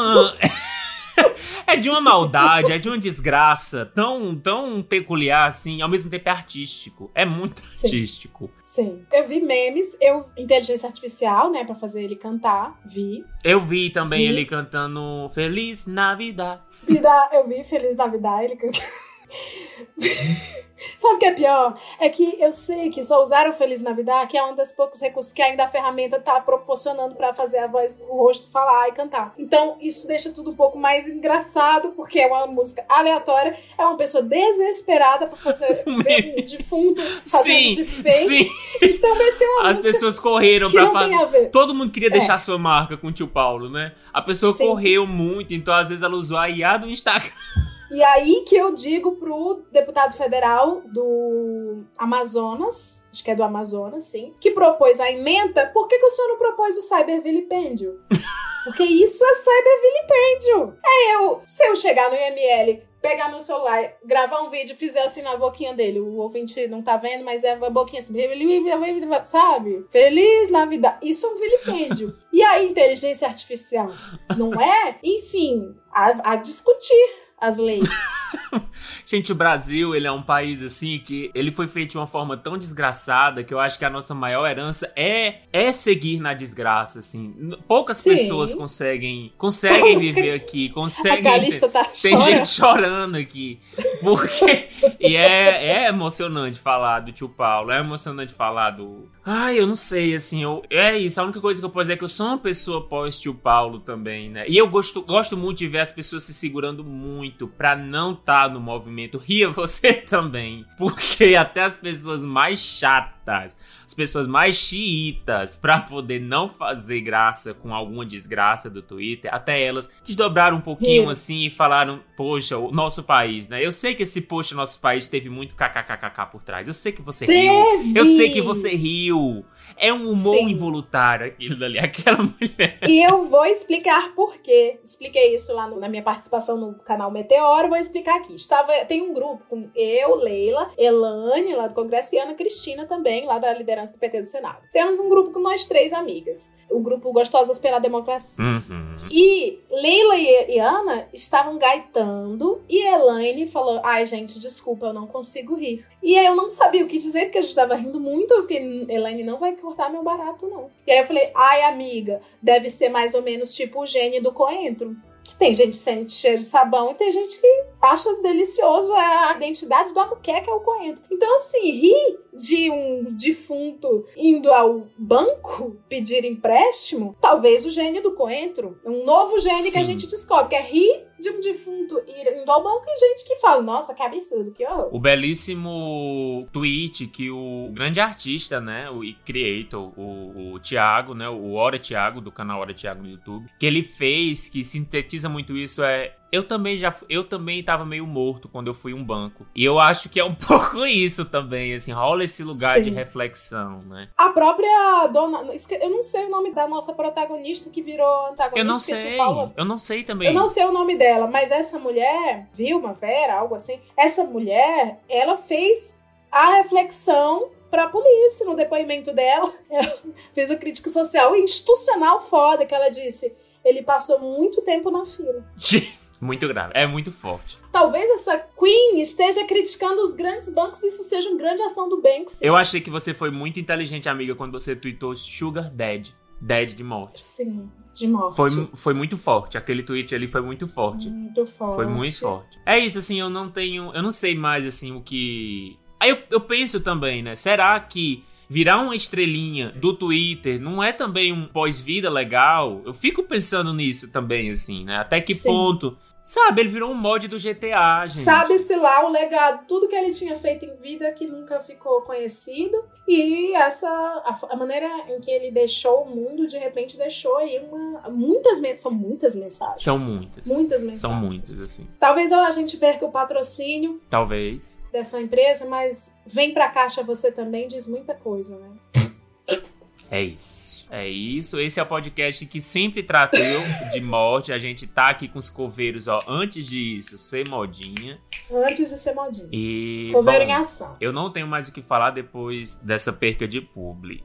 É de uma maldade, é de uma desgraça tão peculiar, assim, ao mesmo tempo é artístico. É muito artístico. Sim. Eu vi memes, inteligência artificial, né, pra fazer ele cantar, Eu vi também ele cantando Feliz Navidad. Eu vi Feliz Navidad, ele cantando. Sabe o que é pior? É que eu sei que só usaram Feliz Navidad, que é um dos poucos recursos que ainda a ferramenta tá proporcionando pra fazer a voz, o rosto falar e cantar. Então isso deixa tudo um pouco mais engraçado, porque é uma música aleatória, é uma pessoa desesperada pra fazer ver um defunto fazendo de fake. Sim. Então meteu uma As música pessoas correram que pra não fazer. tem a ver. Todo mundo queria deixar sua marca com o Tio Paulo, né? A pessoa correu muito, então às vezes ela usou a IA do Instagram. E aí que eu digo pro deputado federal do Amazonas, acho que é do Amazonas, sim, que propôs a emenda, por que o senhor não propôs o cybervilipêndio? Porque isso é cybervilipêndio. Se eu chegar no IML, pegar meu celular, gravar um vídeo, fizer assim na boquinha dele, o ouvinte não tá vendo, mas é a boquinha assim, sabe? Feliz Navidad. Isso é um vilipêndio. E a inteligência artificial, não é? Enfim, a discutir as leis. Gente, o Brasil, ele é um país, assim, que ele foi feito de uma forma tão desgraçada que eu acho que a nossa maior herança é seguir na desgraça, assim. Poucas pessoas conseguem viver aqui, conseguem... A Calista tá Tem gente chorando aqui. Porque... E é emocionante falar do Tio Paulo, é emocionante falar do... Ai, eu não sei, assim, é isso. A única coisa que eu posso dizer é que eu sou uma pessoa pós-Tio Paulo também, né? E eu gosto muito de ver as pessoas se segurando muito pra não estar no movimento. Ria você também. Porque até as pessoas mais chatas, as pessoas mais xiitas, pra poder não fazer graça com alguma desgraça do Twitter, até elas desdobraram um pouquinho assim e falaram, poxa, o nosso país, né? Eu sei que esse poxa, nosso país teve muito kkkk por trás. Eu sei que você riu. Eu sei que você riu. É um humor involuntário aquilo dali, aquela mulher. E eu vou explicar por quê. Expliquei isso lá na minha participação no canal Meteoro, vou explicar aqui. Tem um grupo com eu, Leila, Elane, lá do Congresso, e Ana Cristina também, lá da liderança do PT do Senado. Temos um grupo com nós 3 amigas. O grupo Gostosas pela Democracia. E Leila e Ana estavam gaitando e Elaine falou, ai gente, desculpa, eu não consigo rir. E aí eu não sabia o que dizer, porque a gente tava rindo muito, eu fiquei, Elaine não vai cortar meu barato, não. E aí eu falei, ai amiga, deve ser mais ou menos tipo o gene do coentro. Que tem gente que sente cheiro de sabão e tem gente que acha delicioso a identidade do amuqueca, é o coentro. Então, assim, rir de um defunto indo ao banco pedir empréstimo, talvez o gene do coentro. Um novo gene que a gente descobre, que é rir de um defunto indo ao banco e gente que fala, nossa, que absurdo, que horror. O belíssimo tweet que o grande artista, né, o creator, o Thiago, né, o Hora Thiago, do canal Hora Thiago no YouTube, que ele fez, que sintetiza muito isso, eu também tava meio morto quando eu fui um banco. E eu acho que é um pouco isso também, assim, rola esse lugar de reflexão, né? A própria dona... Eu não sei o nome da nossa protagonista que virou antagonista. Eu não sei também. Eu não sei o nome dela, mas essa mulher, Vilma, Vera, algo assim, essa mulher, ela fez a reflexão pra polícia no depoimento dela. Ela fez o crítico social e institucional foda, que ela disse, ele passou muito tempo na fila. Muito grave, é muito forte. Talvez essa Queen esteja criticando os grandes bancos e isso seja uma grande ação do Banksy. Eu achei que você foi muito inteligente, amiga, quando você tweetou Sugar Dead de morte. Sim, de morte. Foi muito forte, aquele tweet ali foi muito forte. Muito forte. Foi muito forte. É isso, assim, eu não sei mais, assim, o que... Aí eu penso também, né, será que virar uma estrelinha do Twitter não é também um pós-vida legal? Eu fico pensando nisso também, assim, né? Até que ponto... Sabe, ele virou um mod do GTA, gente. Sabe-se lá o legado, tudo que ele tinha feito em vida que nunca ficou conhecido. E a maneira em que ele deixou o mundo, de repente deixou aí são muitas mensagens. São muitas. Muitas mensagens. São muitas, assim. Talvez a gente perca o patrocínio. Talvez. Dessa empresa, mas vem pra Caixa você também diz muita coisa, né? É isso. Esse é o podcast que sempre tratou de morte. A gente tá aqui com os coveiros, antes disso, ser modinha. Antes de ser modinha. E, coveiro em ação. Eu não tenho mais o que falar depois dessa perca de publi.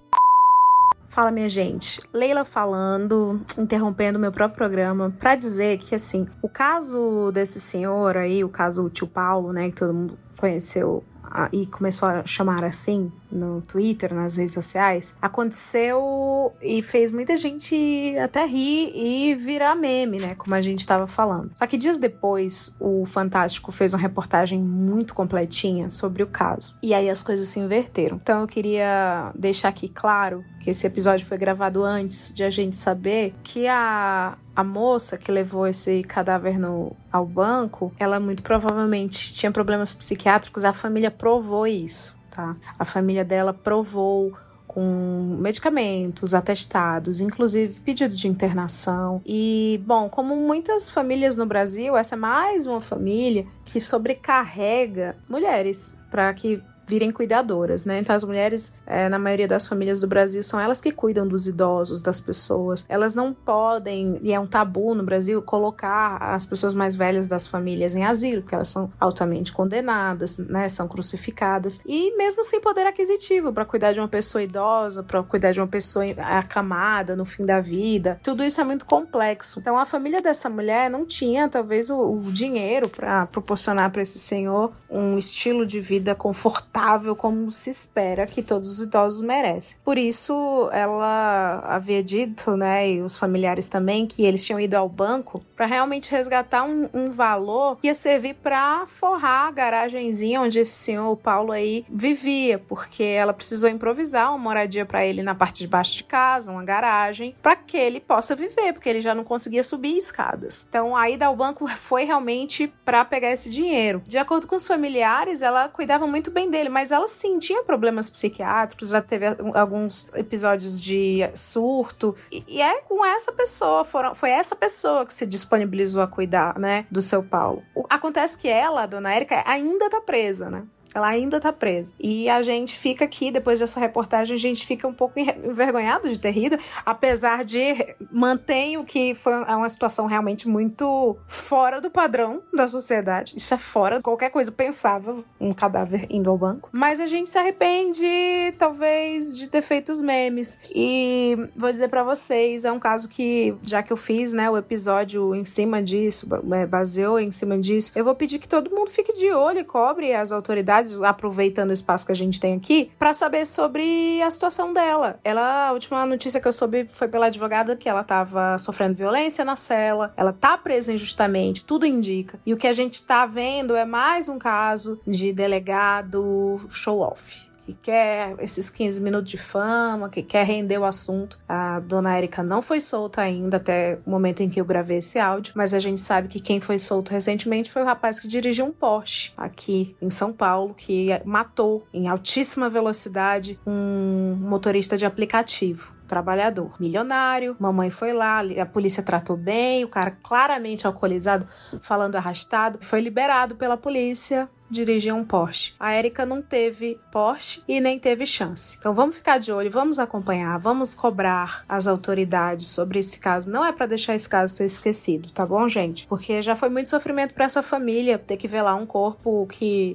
Fala, minha gente. Leila falando, interrompendo meu próprio programa, pra dizer que, assim, o caso desse senhor aí, o caso do tio Paulo, né, que todo mundo conheceu e começou a chamar assim no Twitter, nas redes sociais, aconteceu e fez muita gente até rir e virar meme, né, como a gente estava falando. Só que dias depois, o Fantástico fez uma reportagem muito completinha sobre o caso. E aí as coisas se inverteram. Então eu queria deixar aqui claro que esse episódio foi gravado antes de a gente saber que a moça que levou esse cadáver ao banco, ela muito provavelmente tinha problemas psiquiátricos, a família provou isso, tá? A família dela provou com medicamentos, atestados, inclusive pedido de internação. E, bom, como muitas famílias no Brasil, essa é mais uma família que sobrecarrega mulheres para que virem cuidadoras, né? Então as mulheres, na maioria das famílias do Brasil, são elas que cuidam dos idosos, das pessoas. Elas não podem, e é um tabu no Brasil, colocar as pessoas mais velhas das famílias em asilo, porque elas são altamente condenadas, né? São crucificadas. E mesmo sem poder aquisitivo para cuidar de uma pessoa idosa, para cuidar de uma pessoa acamada no fim da vida, tudo isso é muito complexo. Então a família dessa mulher não tinha, talvez, o dinheiro para proporcionar para esse senhor um estilo de vida confortável, como se espera que todos os idosos merecem. Por isso, ela havia dito, né, e os familiares também, que eles tinham ido ao banco para realmente resgatar um valor que ia servir para forrar a garagenzinha onde esse senhor Paulo aí vivia, porque ela precisou improvisar uma moradia para ele na parte de baixo de casa, uma garagem, para que ele possa viver, porque ele já não conseguia subir escadas. Então, a ida ao banco foi realmente para pegar esse dinheiro. De acordo com os familiares, ela cuidava muito bem dele, mas ela sim tinha problemas psiquiátricos, já teve alguns episódios de surto, e é com essa pessoa, foi essa pessoa que se disponibilizou a cuidar, né, do seu Paulo. Acontece que ela, a dona Érica, ainda tá presa, né? Ela ainda tá presa. E a gente fica aqui, depois dessa reportagem, a gente fica um pouco envergonhado de ter rido, apesar de manter o que foi uma situação realmente muito fora do padrão da sociedade. Isso é fora de qualquer coisa pensável, um cadáver indo ao banco. Mas a gente se arrepende, talvez, de ter feito os memes. E vou dizer pra vocês, é um caso que, já que eu fiz, né, o episódio em cima disso, baseou em cima disso, eu vou pedir que todo mundo fique de olho e cobre as autoridades, aproveitando o espaço que a gente tem aqui, para saber sobre a situação dela. A última notícia que eu soube foi pela advogada que ela estava sofrendo violência na cela, ela tá presa injustamente, tudo indica. E o que a gente tá vendo é mais um caso de delegado show-off, que quer esses 15 minutos de fama, que quer render o assunto. A dona Érica não foi solta ainda até o momento em que eu gravei esse áudio, mas a gente sabe que quem foi solto recentemente foi o rapaz que dirigiu um Porsche aqui em São Paulo, que matou em altíssima velocidade um motorista de aplicativo. Trabalhador, milionário, mamãe foi lá, a polícia tratou bem, o cara claramente alcoolizado, falando arrastado, foi liberado pela polícia, dirigia um Porsche. A Érica não teve Porsche e nem teve chance. Então vamos ficar de olho, vamos acompanhar, vamos cobrar as autoridades sobre esse caso. Não é pra deixar esse caso ser esquecido, tá bom, gente? Porque já foi muito sofrimento pra essa família ter que velar um corpo que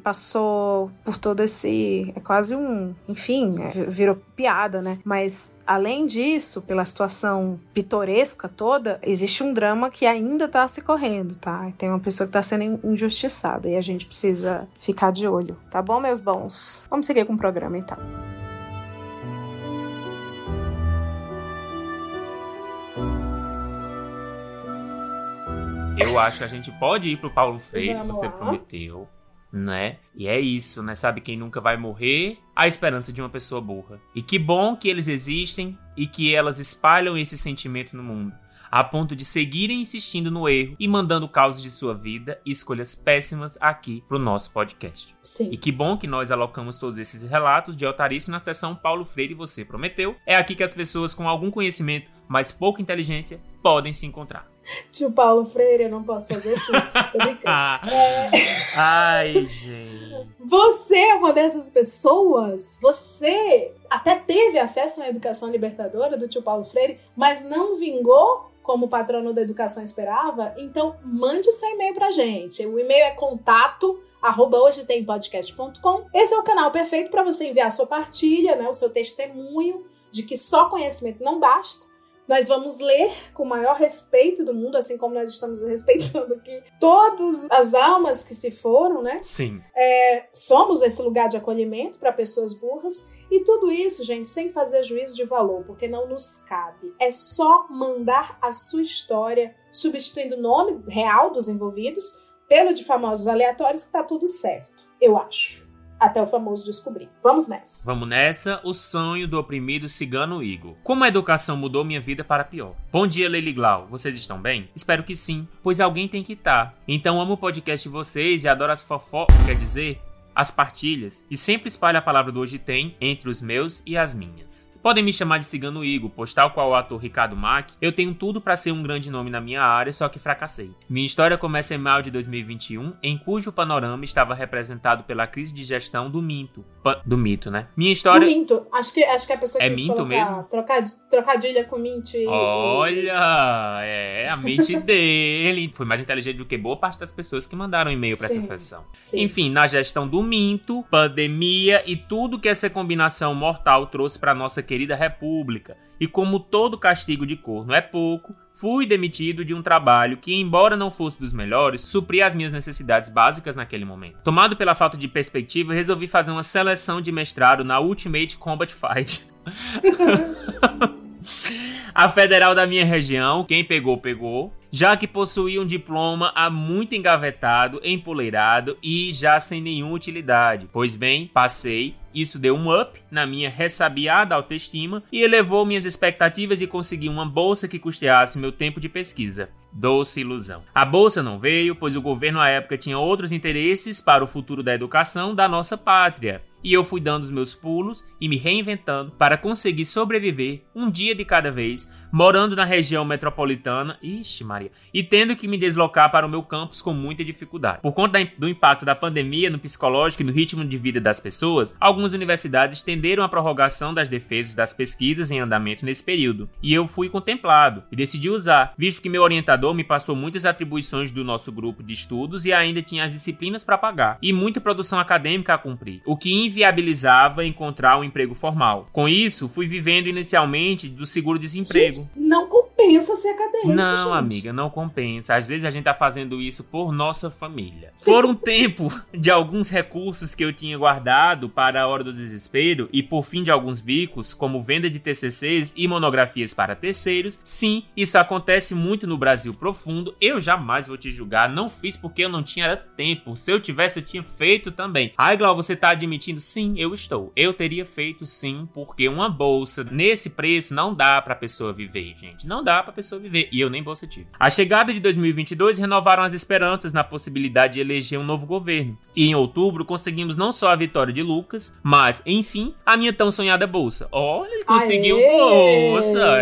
passou por todo esse... É quase enfim, virou piada, né? Mas além disso, pela situação pitoresca toda, existe um drama que ainda tá se correndo, tá? Tem uma pessoa que tá sendo injustiçada e a gente precisa ficar de olho, tá bom, meus bons? Vamos seguir com o programa, então. Eu acho que a gente pode ir pro Paulo Freire, Vamos você lá. prometeu, né? E é isso, né? Sabe quem nunca vai morrer? A esperança de uma pessoa burra. E que bom que eles existem e que elas espalham esse sentimento no mundo, a ponto de seguirem insistindo no erro e mandando causos de sua vida e escolhas péssimas aqui pro nosso podcast. Sim. E que bom que nós alocamos todos esses relatos de Altarice na seção Paulo Freire Você Prometeu. É aqui que as pessoas com algum conhecimento, mas pouca inteligência, podem se encontrar. Tio Paulo Freire, eu não posso fazer tudo. Tô brincando. Ai, gente. Você é uma dessas pessoas? Você até teve acesso à educação libertadora do tio Paulo Freire, mas não vingou como o patrono da educação esperava? Então, mande seu e-mail pra gente. O e-mail é contato@hojetempodcast.com. Esse é o canal perfeito para você enviar a sua partilha, né, o seu testemunho de que só conhecimento não basta. Nós vamos ler com o maior respeito do mundo, assim como nós estamos respeitando aqui todas as almas que se foram, né? Sim. Somos esse lugar de acolhimento para pessoas burras. E tudo isso, gente, sem fazer juízo de valor, porque não nos cabe. É só mandar a sua história, substituindo o nome real dos envolvidos pelo de famosos aleatórios, que tá tudo certo, eu acho. Até o famoso descobrir. Vamos nessa. Vamos nessa, o sonho do oprimido cigano Igor. Como a educação mudou minha vida para pior. Bom dia, Leila e Glau. Vocês estão bem? Espero que sim, pois alguém tem que estar. Então amo o podcast de vocês e adoro as quer dizer, as partilhas. E sempre espalho a palavra do Hoje Tem entre os meus e as minhas. Podem me chamar de Cigano Igor, pois tal qual o ator Ricardo Mack, eu tenho tudo para ser um grande nome na minha área, só que fracassei. Minha história começa em maio de 2021, em cujo panorama estava representado pela crise de gestão do Minto. Do mito, né? Minha história... Do Minto. Acho que a pessoa é quis Minto colocar mesmo? Trocadilha com Mint. Olha, a mente dele. Foi mais inteligente do que boa parte das pessoas que mandaram e-mail para essa sessão. Sim. Enfim, na gestão do Minto, pandemia e tudo que essa combinação mortal trouxe para nossa querida república. E como todo castigo de corno é pouco, fui demitido de um trabalho que, embora não fosse dos melhores, supria as minhas necessidades básicas naquele momento. Tomado pela falta de perspectiva, resolvi fazer uma seleção de mestrado na Ultimate Combat Fight. A federal da minha região, quem pegou, pegou, já que possuía um diploma há muito engavetado, empoleirado e já sem nenhuma utilidade. Pois bem, passei. Isso deu um up na minha ressabiada autoestima e elevou minhas expectativas de conseguir uma bolsa que custeasse meu tempo de pesquisa. Doce ilusão. A bolsa não veio, pois o governo à época tinha outros interesses para o futuro da educação da nossa pátria. E eu fui dando os meus pulos e me reinventando para conseguir sobreviver um dia de cada vez, morando na região metropolitana, ixi Maria, e tendo que me deslocar para o meu campus com muita dificuldade. Por conta do impacto da pandemia no psicológico e no ritmo de vida das pessoas, algumas universidades estenderam a prorrogação das defesas das pesquisas em andamento nesse período. E eu fui contemplado e decidi usar, visto que meu orientador me passou muitas atribuições do nosso grupo de estudos e ainda tinha as disciplinas para pagar e muita produção acadêmica a cumprir, o que inviabilizava encontrar um emprego formal. Com isso, fui vivendo inicialmente do seguro-desemprego. Gente, não compensa ser acadêmico, não, gente. Amiga, não compensa. Às vezes a gente tá fazendo isso por nossa família. Por um tempo de alguns recursos que eu tinha guardado para a hora do desespero e por fim de alguns bicos, como venda de TCCs e monografias para terceiros, sim, isso acontece muito no Brasil profundo. Eu jamais vou te julgar, não fiz porque eu não tinha tempo. Se eu tivesse, eu tinha feito também. Ai, Glau, você tá admitindo? Sim, eu estou. Eu teria feito sim, porque uma bolsa nesse preço não dá pra pessoa viver, gente. Não dá pra pessoa viver. E eu nem bolsa tive. A chegada de 2022 renovaram as esperanças na possibilidade de eleger um novo governo. E em outubro conseguimos não só a vitória de Lucas, mas, enfim, a minha tão sonhada bolsa. Olha, ele conseguiu bolsa,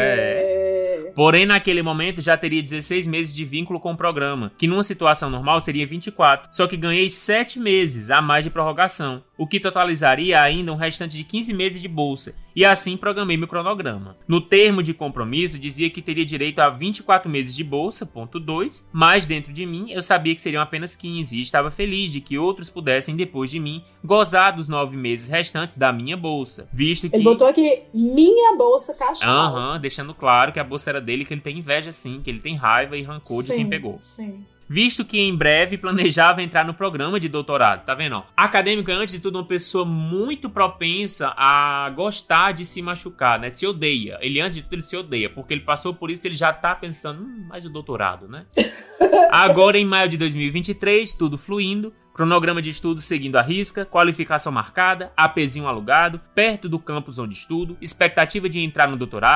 Porém, naquele momento, já teria 16 meses de vínculo com o programa, que numa situação normal seria 24. Só que ganhei 7 meses a mais de prorrogação, o que totalizaria ainda um restante de 15 meses de bolsa. E assim programei meu cronograma. No termo de compromisso, dizia que teria direito a 24 meses de bolsa, ponto 2, mas dentro de mim eu sabia que seriam apenas 15 e estava feliz de que outros pudessem, depois de mim, gozar dos 9 meses restantes da minha bolsa, visto que... Ele botou aqui, minha bolsa cachorro. Deixando claro que a bolsa era dele, que ele tem inveja sim, que ele tem raiva e rancor de quem pegou. Sim. Visto que em breve planejava entrar no programa de doutorado, tá vendo? Acadêmico é, antes de tudo, uma pessoa muito propensa a gostar de se machucar, né? Se odeia. Ele, antes de tudo, ele se odeia, porque ele passou por isso, ele já tá pensando, mais o doutorado, né? Agora, em maio de 2023, tudo fluindo, cronograma de estudo seguindo à risca, qualificação marcada, APzinho alugado, perto do campus onde estudo, expectativa de entrar no doutorado.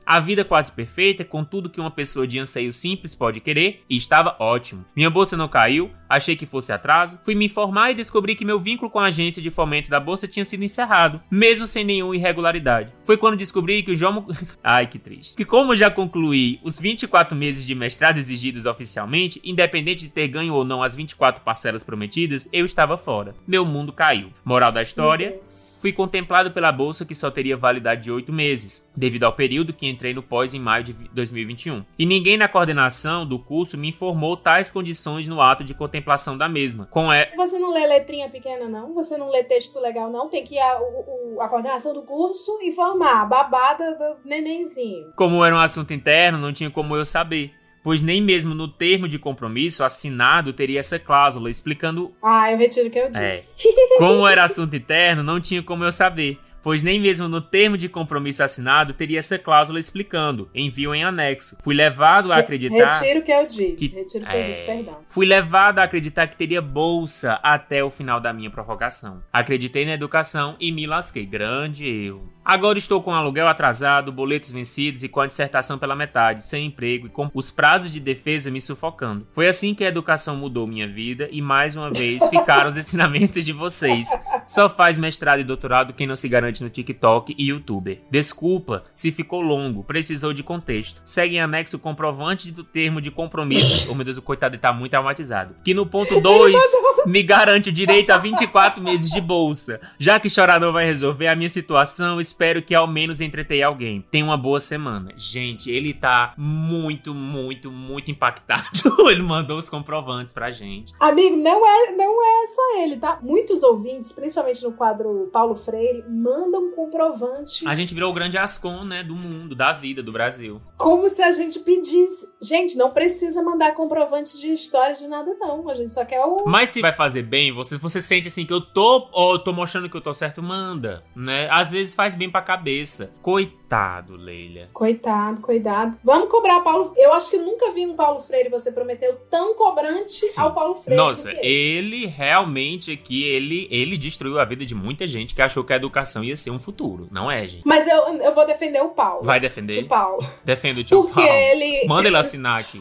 A vida quase perfeita, com tudo que uma pessoa de anseio simples pode querer, e estava ótimo. Minha bolsa não caiu, achei que fosse atraso, fui me informar e descobri que meu vínculo com a agência de fomento da bolsa tinha sido encerrado, mesmo sem nenhuma irregularidade. Foi quando descobri que o João... Ai, que triste. Que como já concluí os 24 meses de mestrado exigidos oficialmente, independente de ter ganho ou não as 24 parcelas prometidas, eu estava fora. Meu mundo caiu. Moral da história, fui contemplado pela bolsa que só teria validade de 8 meses, devido ao período que entrei no pós em maio de 2021. E ninguém na coordenação do curso me informou tais condições no ato de contemplação da mesma. Você não lê letrinha pequena, não? Você não lê texto legal, não? Tem que ir a coordenação do curso informar a babada do nenenzinho. Como era um assunto interno, não tinha como eu saber. Pois nem mesmo no termo de compromisso assinado teria essa cláusula explicando... Ah, eu retiro o que eu disse. Como era assunto interno, não tinha como eu saber. Pois nem mesmo no termo de compromisso assinado teria essa cláusula explicando. Envio em anexo. Fui levado a acreditar... Retiro o que eu disse. Perdão. Fui levado a acreditar que teria bolsa até o final da minha prorrogação. Acreditei na educação e me lasquei. Grande erro. Agora estou com aluguel atrasado, boletos vencidos e com a dissertação pela metade, sem emprego e com os prazos de defesa me sufocando. Foi assim que a educação mudou minha vida e mais uma vez ficaram os ensinamentos de vocês. Só faz mestrado e doutorado quem não se garante no TikTok e YouTuber. Desculpa se ficou longo, precisou de contexto. Segue em anexo o comprovante do termo de compromisso. Oh meu Deus, o coitado está muito traumatizado. Que no ponto 2 me garante o direito a 24 meses de bolsa. Já que chorar não vai resolver a minha situação, espero que ao menos entretenha alguém. Tenha uma boa semana. Gente, ele tá muito impactado. Ele mandou os comprovantes pra gente. Amigo, não é só ele, tá? Muitos ouvintes, principalmente no quadro Paulo Freire, mandam comprovante. A gente virou o grande Ascom, né? Do mundo, da vida, do Brasil. Como se a gente pedisse. Gente, não precisa mandar comprovante de história de nada, não. A gente só quer o... Mas se vai fazer bem, você sente assim que eu tô mostrando que eu tô certo, manda, né? Às vezes faz bem pra cabeça. Coitado, Leila. Coitado. Vamos cobrar Paulo... Eu acho que nunca vi um Paulo Freire, você prometeu, tão cobrante ao Paulo Freire. Nossa, ele realmente aqui, ele destruiu a vida de muita gente que achou que a educação ia ser um futuro. Não é, gente? Mas eu vou defender o Paulo. Vai defender? O Paulo. Defende o tio Paulo. Porque ele... Manda ele assinar aqui.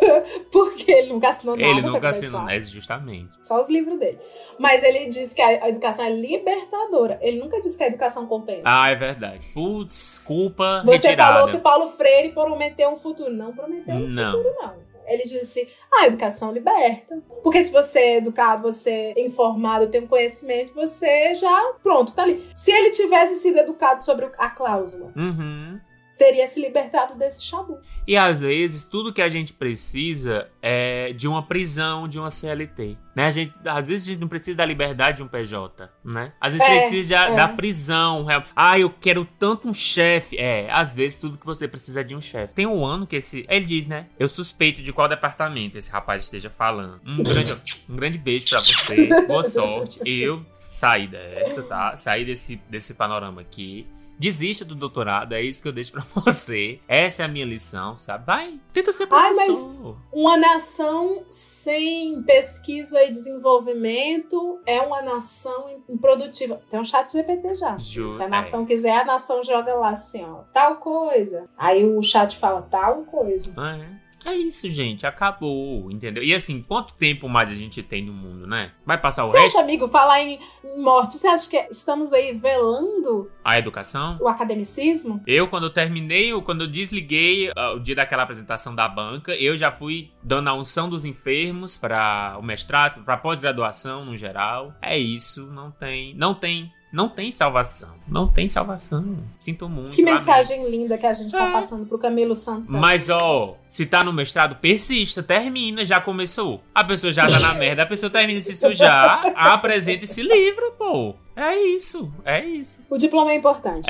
Porque ele nunca assinou nada. Ele nunca assinou, justamente. Só os livros dele. Mas ele diz que a educação é libertadora. Ele nunca disse que a educação compensa. Ah, é verdade. Putz, culpa Você retirada. falou que o Paulo Freire prometeu um futuro. Não prometeu um futuro, não. Ele disse, a educação liberta. Porque se você é educado, você é informado, tem um conhecimento, você já, pronto, tá ali. Se ele tivesse sido educado sobre a cláusula, teria se libertado desse chabu. E às vezes, tudo que a gente precisa é de uma prisão, de uma CLT. Né? Às vezes a gente não precisa da liberdade de um PJ, né? A gente precisa da prisão. Ah, eu quero tanto um chefe. Às vezes tudo que você precisa é de um chefe. Tem um ano que ele diz, né? Eu suspeito de qual departamento esse rapaz esteja falando. Um grande beijo pra você. Boa sorte. Eu saí dessa, tá? Saí desse panorama aqui. Desista do doutorado, é isso que eu deixo pra você. Essa é a minha lição, sabe? Vai, tenta ser professor. Mas uma nação sem pesquisa e desenvolvimento é uma nação improdutiva. Tem um chat GPT já. Se a nação quiser, a nação joga lá assim, ó, tal coisa. Aí o chat fala tal coisa. É isso, gente. Acabou, entendeu? E assim, quanto tempo mais a gente tem no mundo, né? Vai passar o resto? Você acha, amigo, falar em morte, você acha que estamos aí velando a educação? O academicismo? Quando eu desliguei o dia daquela apresentação da banca, eu já fui dando a unção dos enfermos para o mestrado, para pós-graduação no geral. É isso, não tem salvação. Não tem salvação. Sinto muito. Que mensagem linda que a gente tá passando pro Camilo Santana. Mas, se tá no mestrado, persista, termina, já começou. A pessoa já tá na merda, a pessoa termina de se sujar, apresenta esse livro, pô. É isso. O diploma é importante.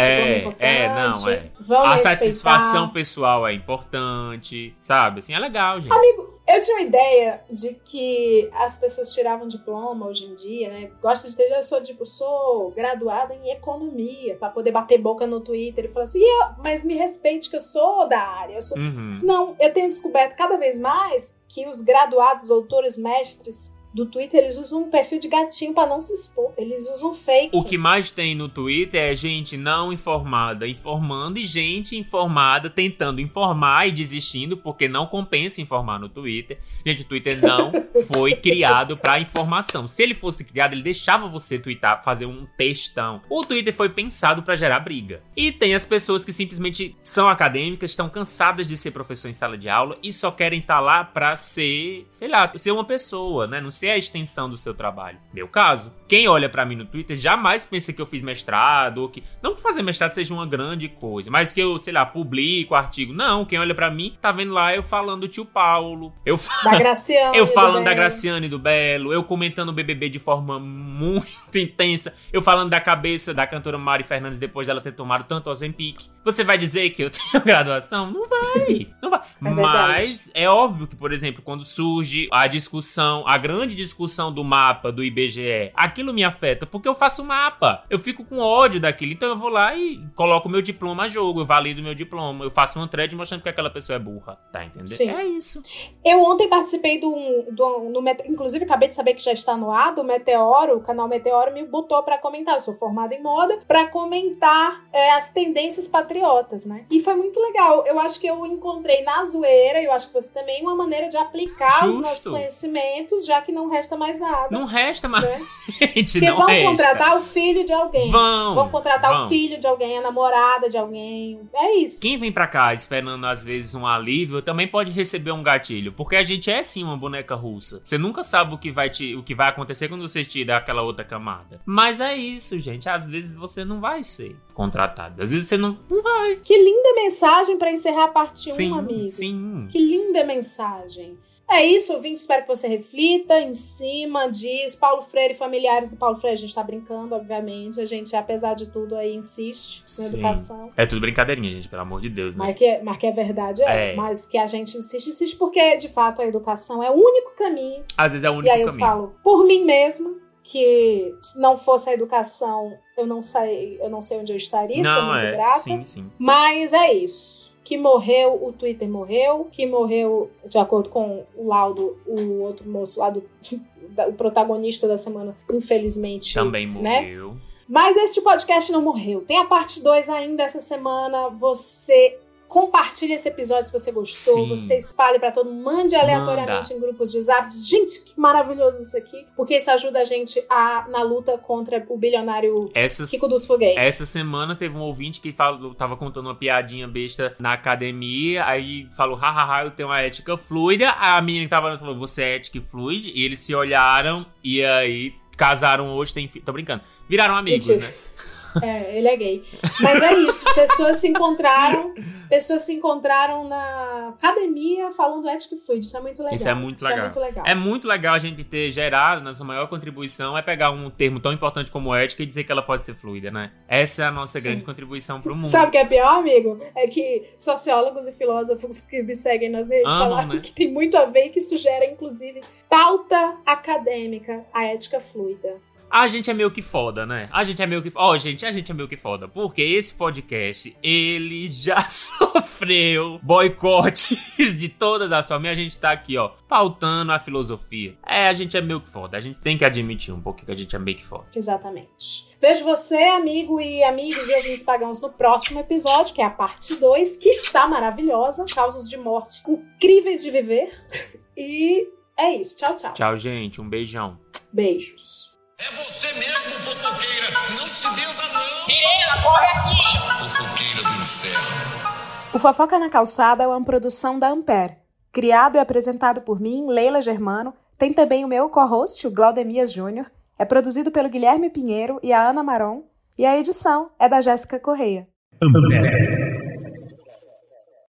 A satisfação pessoal é importante, sabe? Assim, é legal, gente. Amigo, eu tinha uma ideia de que as pessoas tiravam diploma hoje em dia, né? Gosto de ter, eu sou graduada em economia, pra poder bater boca no Twitter e falar assim, mas me respeite que eu sou da área. Não, eu tenho descoberto cada vez mais que os graduados, doutores, mestres, do Twitter, eles usam um perfil de gatinho pra não se expor. Eles usam fake. O que mais tem no Twitter é gente não informada informando e gente informada tentando informar e desistindo porque não compensa informar no Twitter. Gente, o Twitter não foi criado pra informação. Se ele fosse criado, ele deixava você twittar, fazer um textão. O Twitter foi pensado pra gerar briga. E tem as pessoas que simplesmente são acadêmicas, estão cansadas de ser professor em sala de aula e só querem estar lá pra ser, sei lá, ser uma pessoa, né? Não ser a extensão do seu trabalho. Meu caso. Quem olha pra mim no Twitter jamais pensa que eu fiz mestrado, ou que... Não que fazer mestrado seja uma grande coisa, mas que eu, sei lá, publico artigo. Não, quem olha pra mim, tá vendo lá eu falando do tio Paulo. Da Graciane. Eu falando da Graciane do Belo. Eu comentando o BBB de forma muito intensa. Eu falando da cabeça da cantora Mari Fernandes depois dela ter tomado tanto Ozempic. Você vai dizer que eu tenho graduação? Não vai. Não vai. Mas é óbvio que, por exemplo, quando surge a discussão, a grande discussão do mapa do IBGE, aquilo me afeta porque eu faço mapa. Eu fico com ódio daquilo. Então eu vou lá e coloco meu diploma a jogo. Eu valido meu diploma. Eu faço um thread mostrando que aquela pessoa é burra. Tá entendendo? Sim. É isso. Eu ontem participei inclusive acabei de saber que já está no ar, do Meteoro. O canal Meteoro me botou pra comentar. Eu sou formada em moda, pra comentar as tendências patriotas, né? E foi muito legal. Eu acho que eu encontrei na zoeira, e eu acho que você também, uma maneira de aplicar os nossos conhecimentos, já que não resta mais nada. Não resta mais. Né? Gente, porque não vão resta. contratar o filho de alguém. Vão contratar vão. o filho de alguém, a namorada de alguém. É isso. Quem vem pra cá esperando, às vezes, um alívio, também pode receber um gatilho. Porque a gente é, sim, uma boneca russa. Você nunca sabe o que vai acontecer quando você tira aquela outra camada. Mas é isso, gente. Às vezes você não vai ser contratado. Às vezes você não vai. Que linda mensagem pra encerrar a parte 1, amigo. Sim. Que linda mensagem. É isso, ouvinte, espero que você reflita em cima disso. Paulo Freire e familiares do Paulo Freire, a gente tá brincando, obviamente. A gente, apesar de tudo, aí insiste na educação. É tudo brincadeirinha, gente, pelo amor de Deus, né? Mas que é verdade, mas que a gente insiste porque, de fato, a educação é o único caminho. Às vezes é o único caminho. E aí eu falo por mim mesmo, que se não fosse a educação, eu não sei onde eu estaria, sou muito grata. Sim. Mas é isso. Que morreu, o Twitter morreu, que morreu, de acordo com o laudo, o outro moço lá, o protagonista da semana, infelizmente, também morreu. Né? Mas este podcast não morreu. Tem a parte 2 ainda essa semana. Você compartilha esse episódio se você gostou. Sim. Você espalhe pra todo mundo. Mande aleatoriamente em grupos de zap. Gente, que maravilhoso isso aqui. Porque isso ajuda a gente na luta contra o bilionário Kiko dos Foguetes. Essa semana teve um ouvinte que tava contando uma piadinha besta na academia. Aí falou, hahaha, eu tenho uma ética fluida. A menina que tava falou, você é ética e fluide. E eles se olharam e aí casaram hoje. Tô brincando. Viraram amigos, Mentira. Né? Ele é gay. Mas é isso, pessoas se encontraram na academia falando ética e fluide. Isso é muito legal. Isso é muito legal. É muito legal a gente ter gerado, nossa maior contribuição é pegar um termo tão importante como ética e dizer que ela pode ser fluida, né? Essa é a nossa grande contribuição pro mundo. Sabe o que é pior, amigo? É que sociólogos e filósofos que me seguem nas redes falaram, né, que tem muito a ver e que isso gera, inclusive, pauta acadêmica, a ética fluida. A gente é meio que foda, né? A gente é meio que foda. Porque esse podcast, ele já sofreu boicotes de todas as formas. E a gente tá aqui, ó, pautando a filosofia. A gente é meio que foda. A gente tem que admitir um pouquinho que a gente é meio que foda. Exatamente. Vejo você, amigo e amigos e ouvintes pagãos, no próximo episódio, que é a parte 2, que está maravilhosa. Causas de morte incríveis de viver. E é isso. Tchau, tchau. Tchau, gente. Um beijão. Beijos. É você mesmo, fofoqueira. Não se benza, não. Sirena, corre aqui. Fofoqueira do inferno. O Fofoca na Calçada é uma produção da Ampere. Criado e apresentado por mim, Leila Germano. Tem também o meu co-host, o Glaudemias Júnior. É produzido pelo Guilherme Pinheiro e a Ana Maron. E a edição é da Jéssica Correia. Ampere.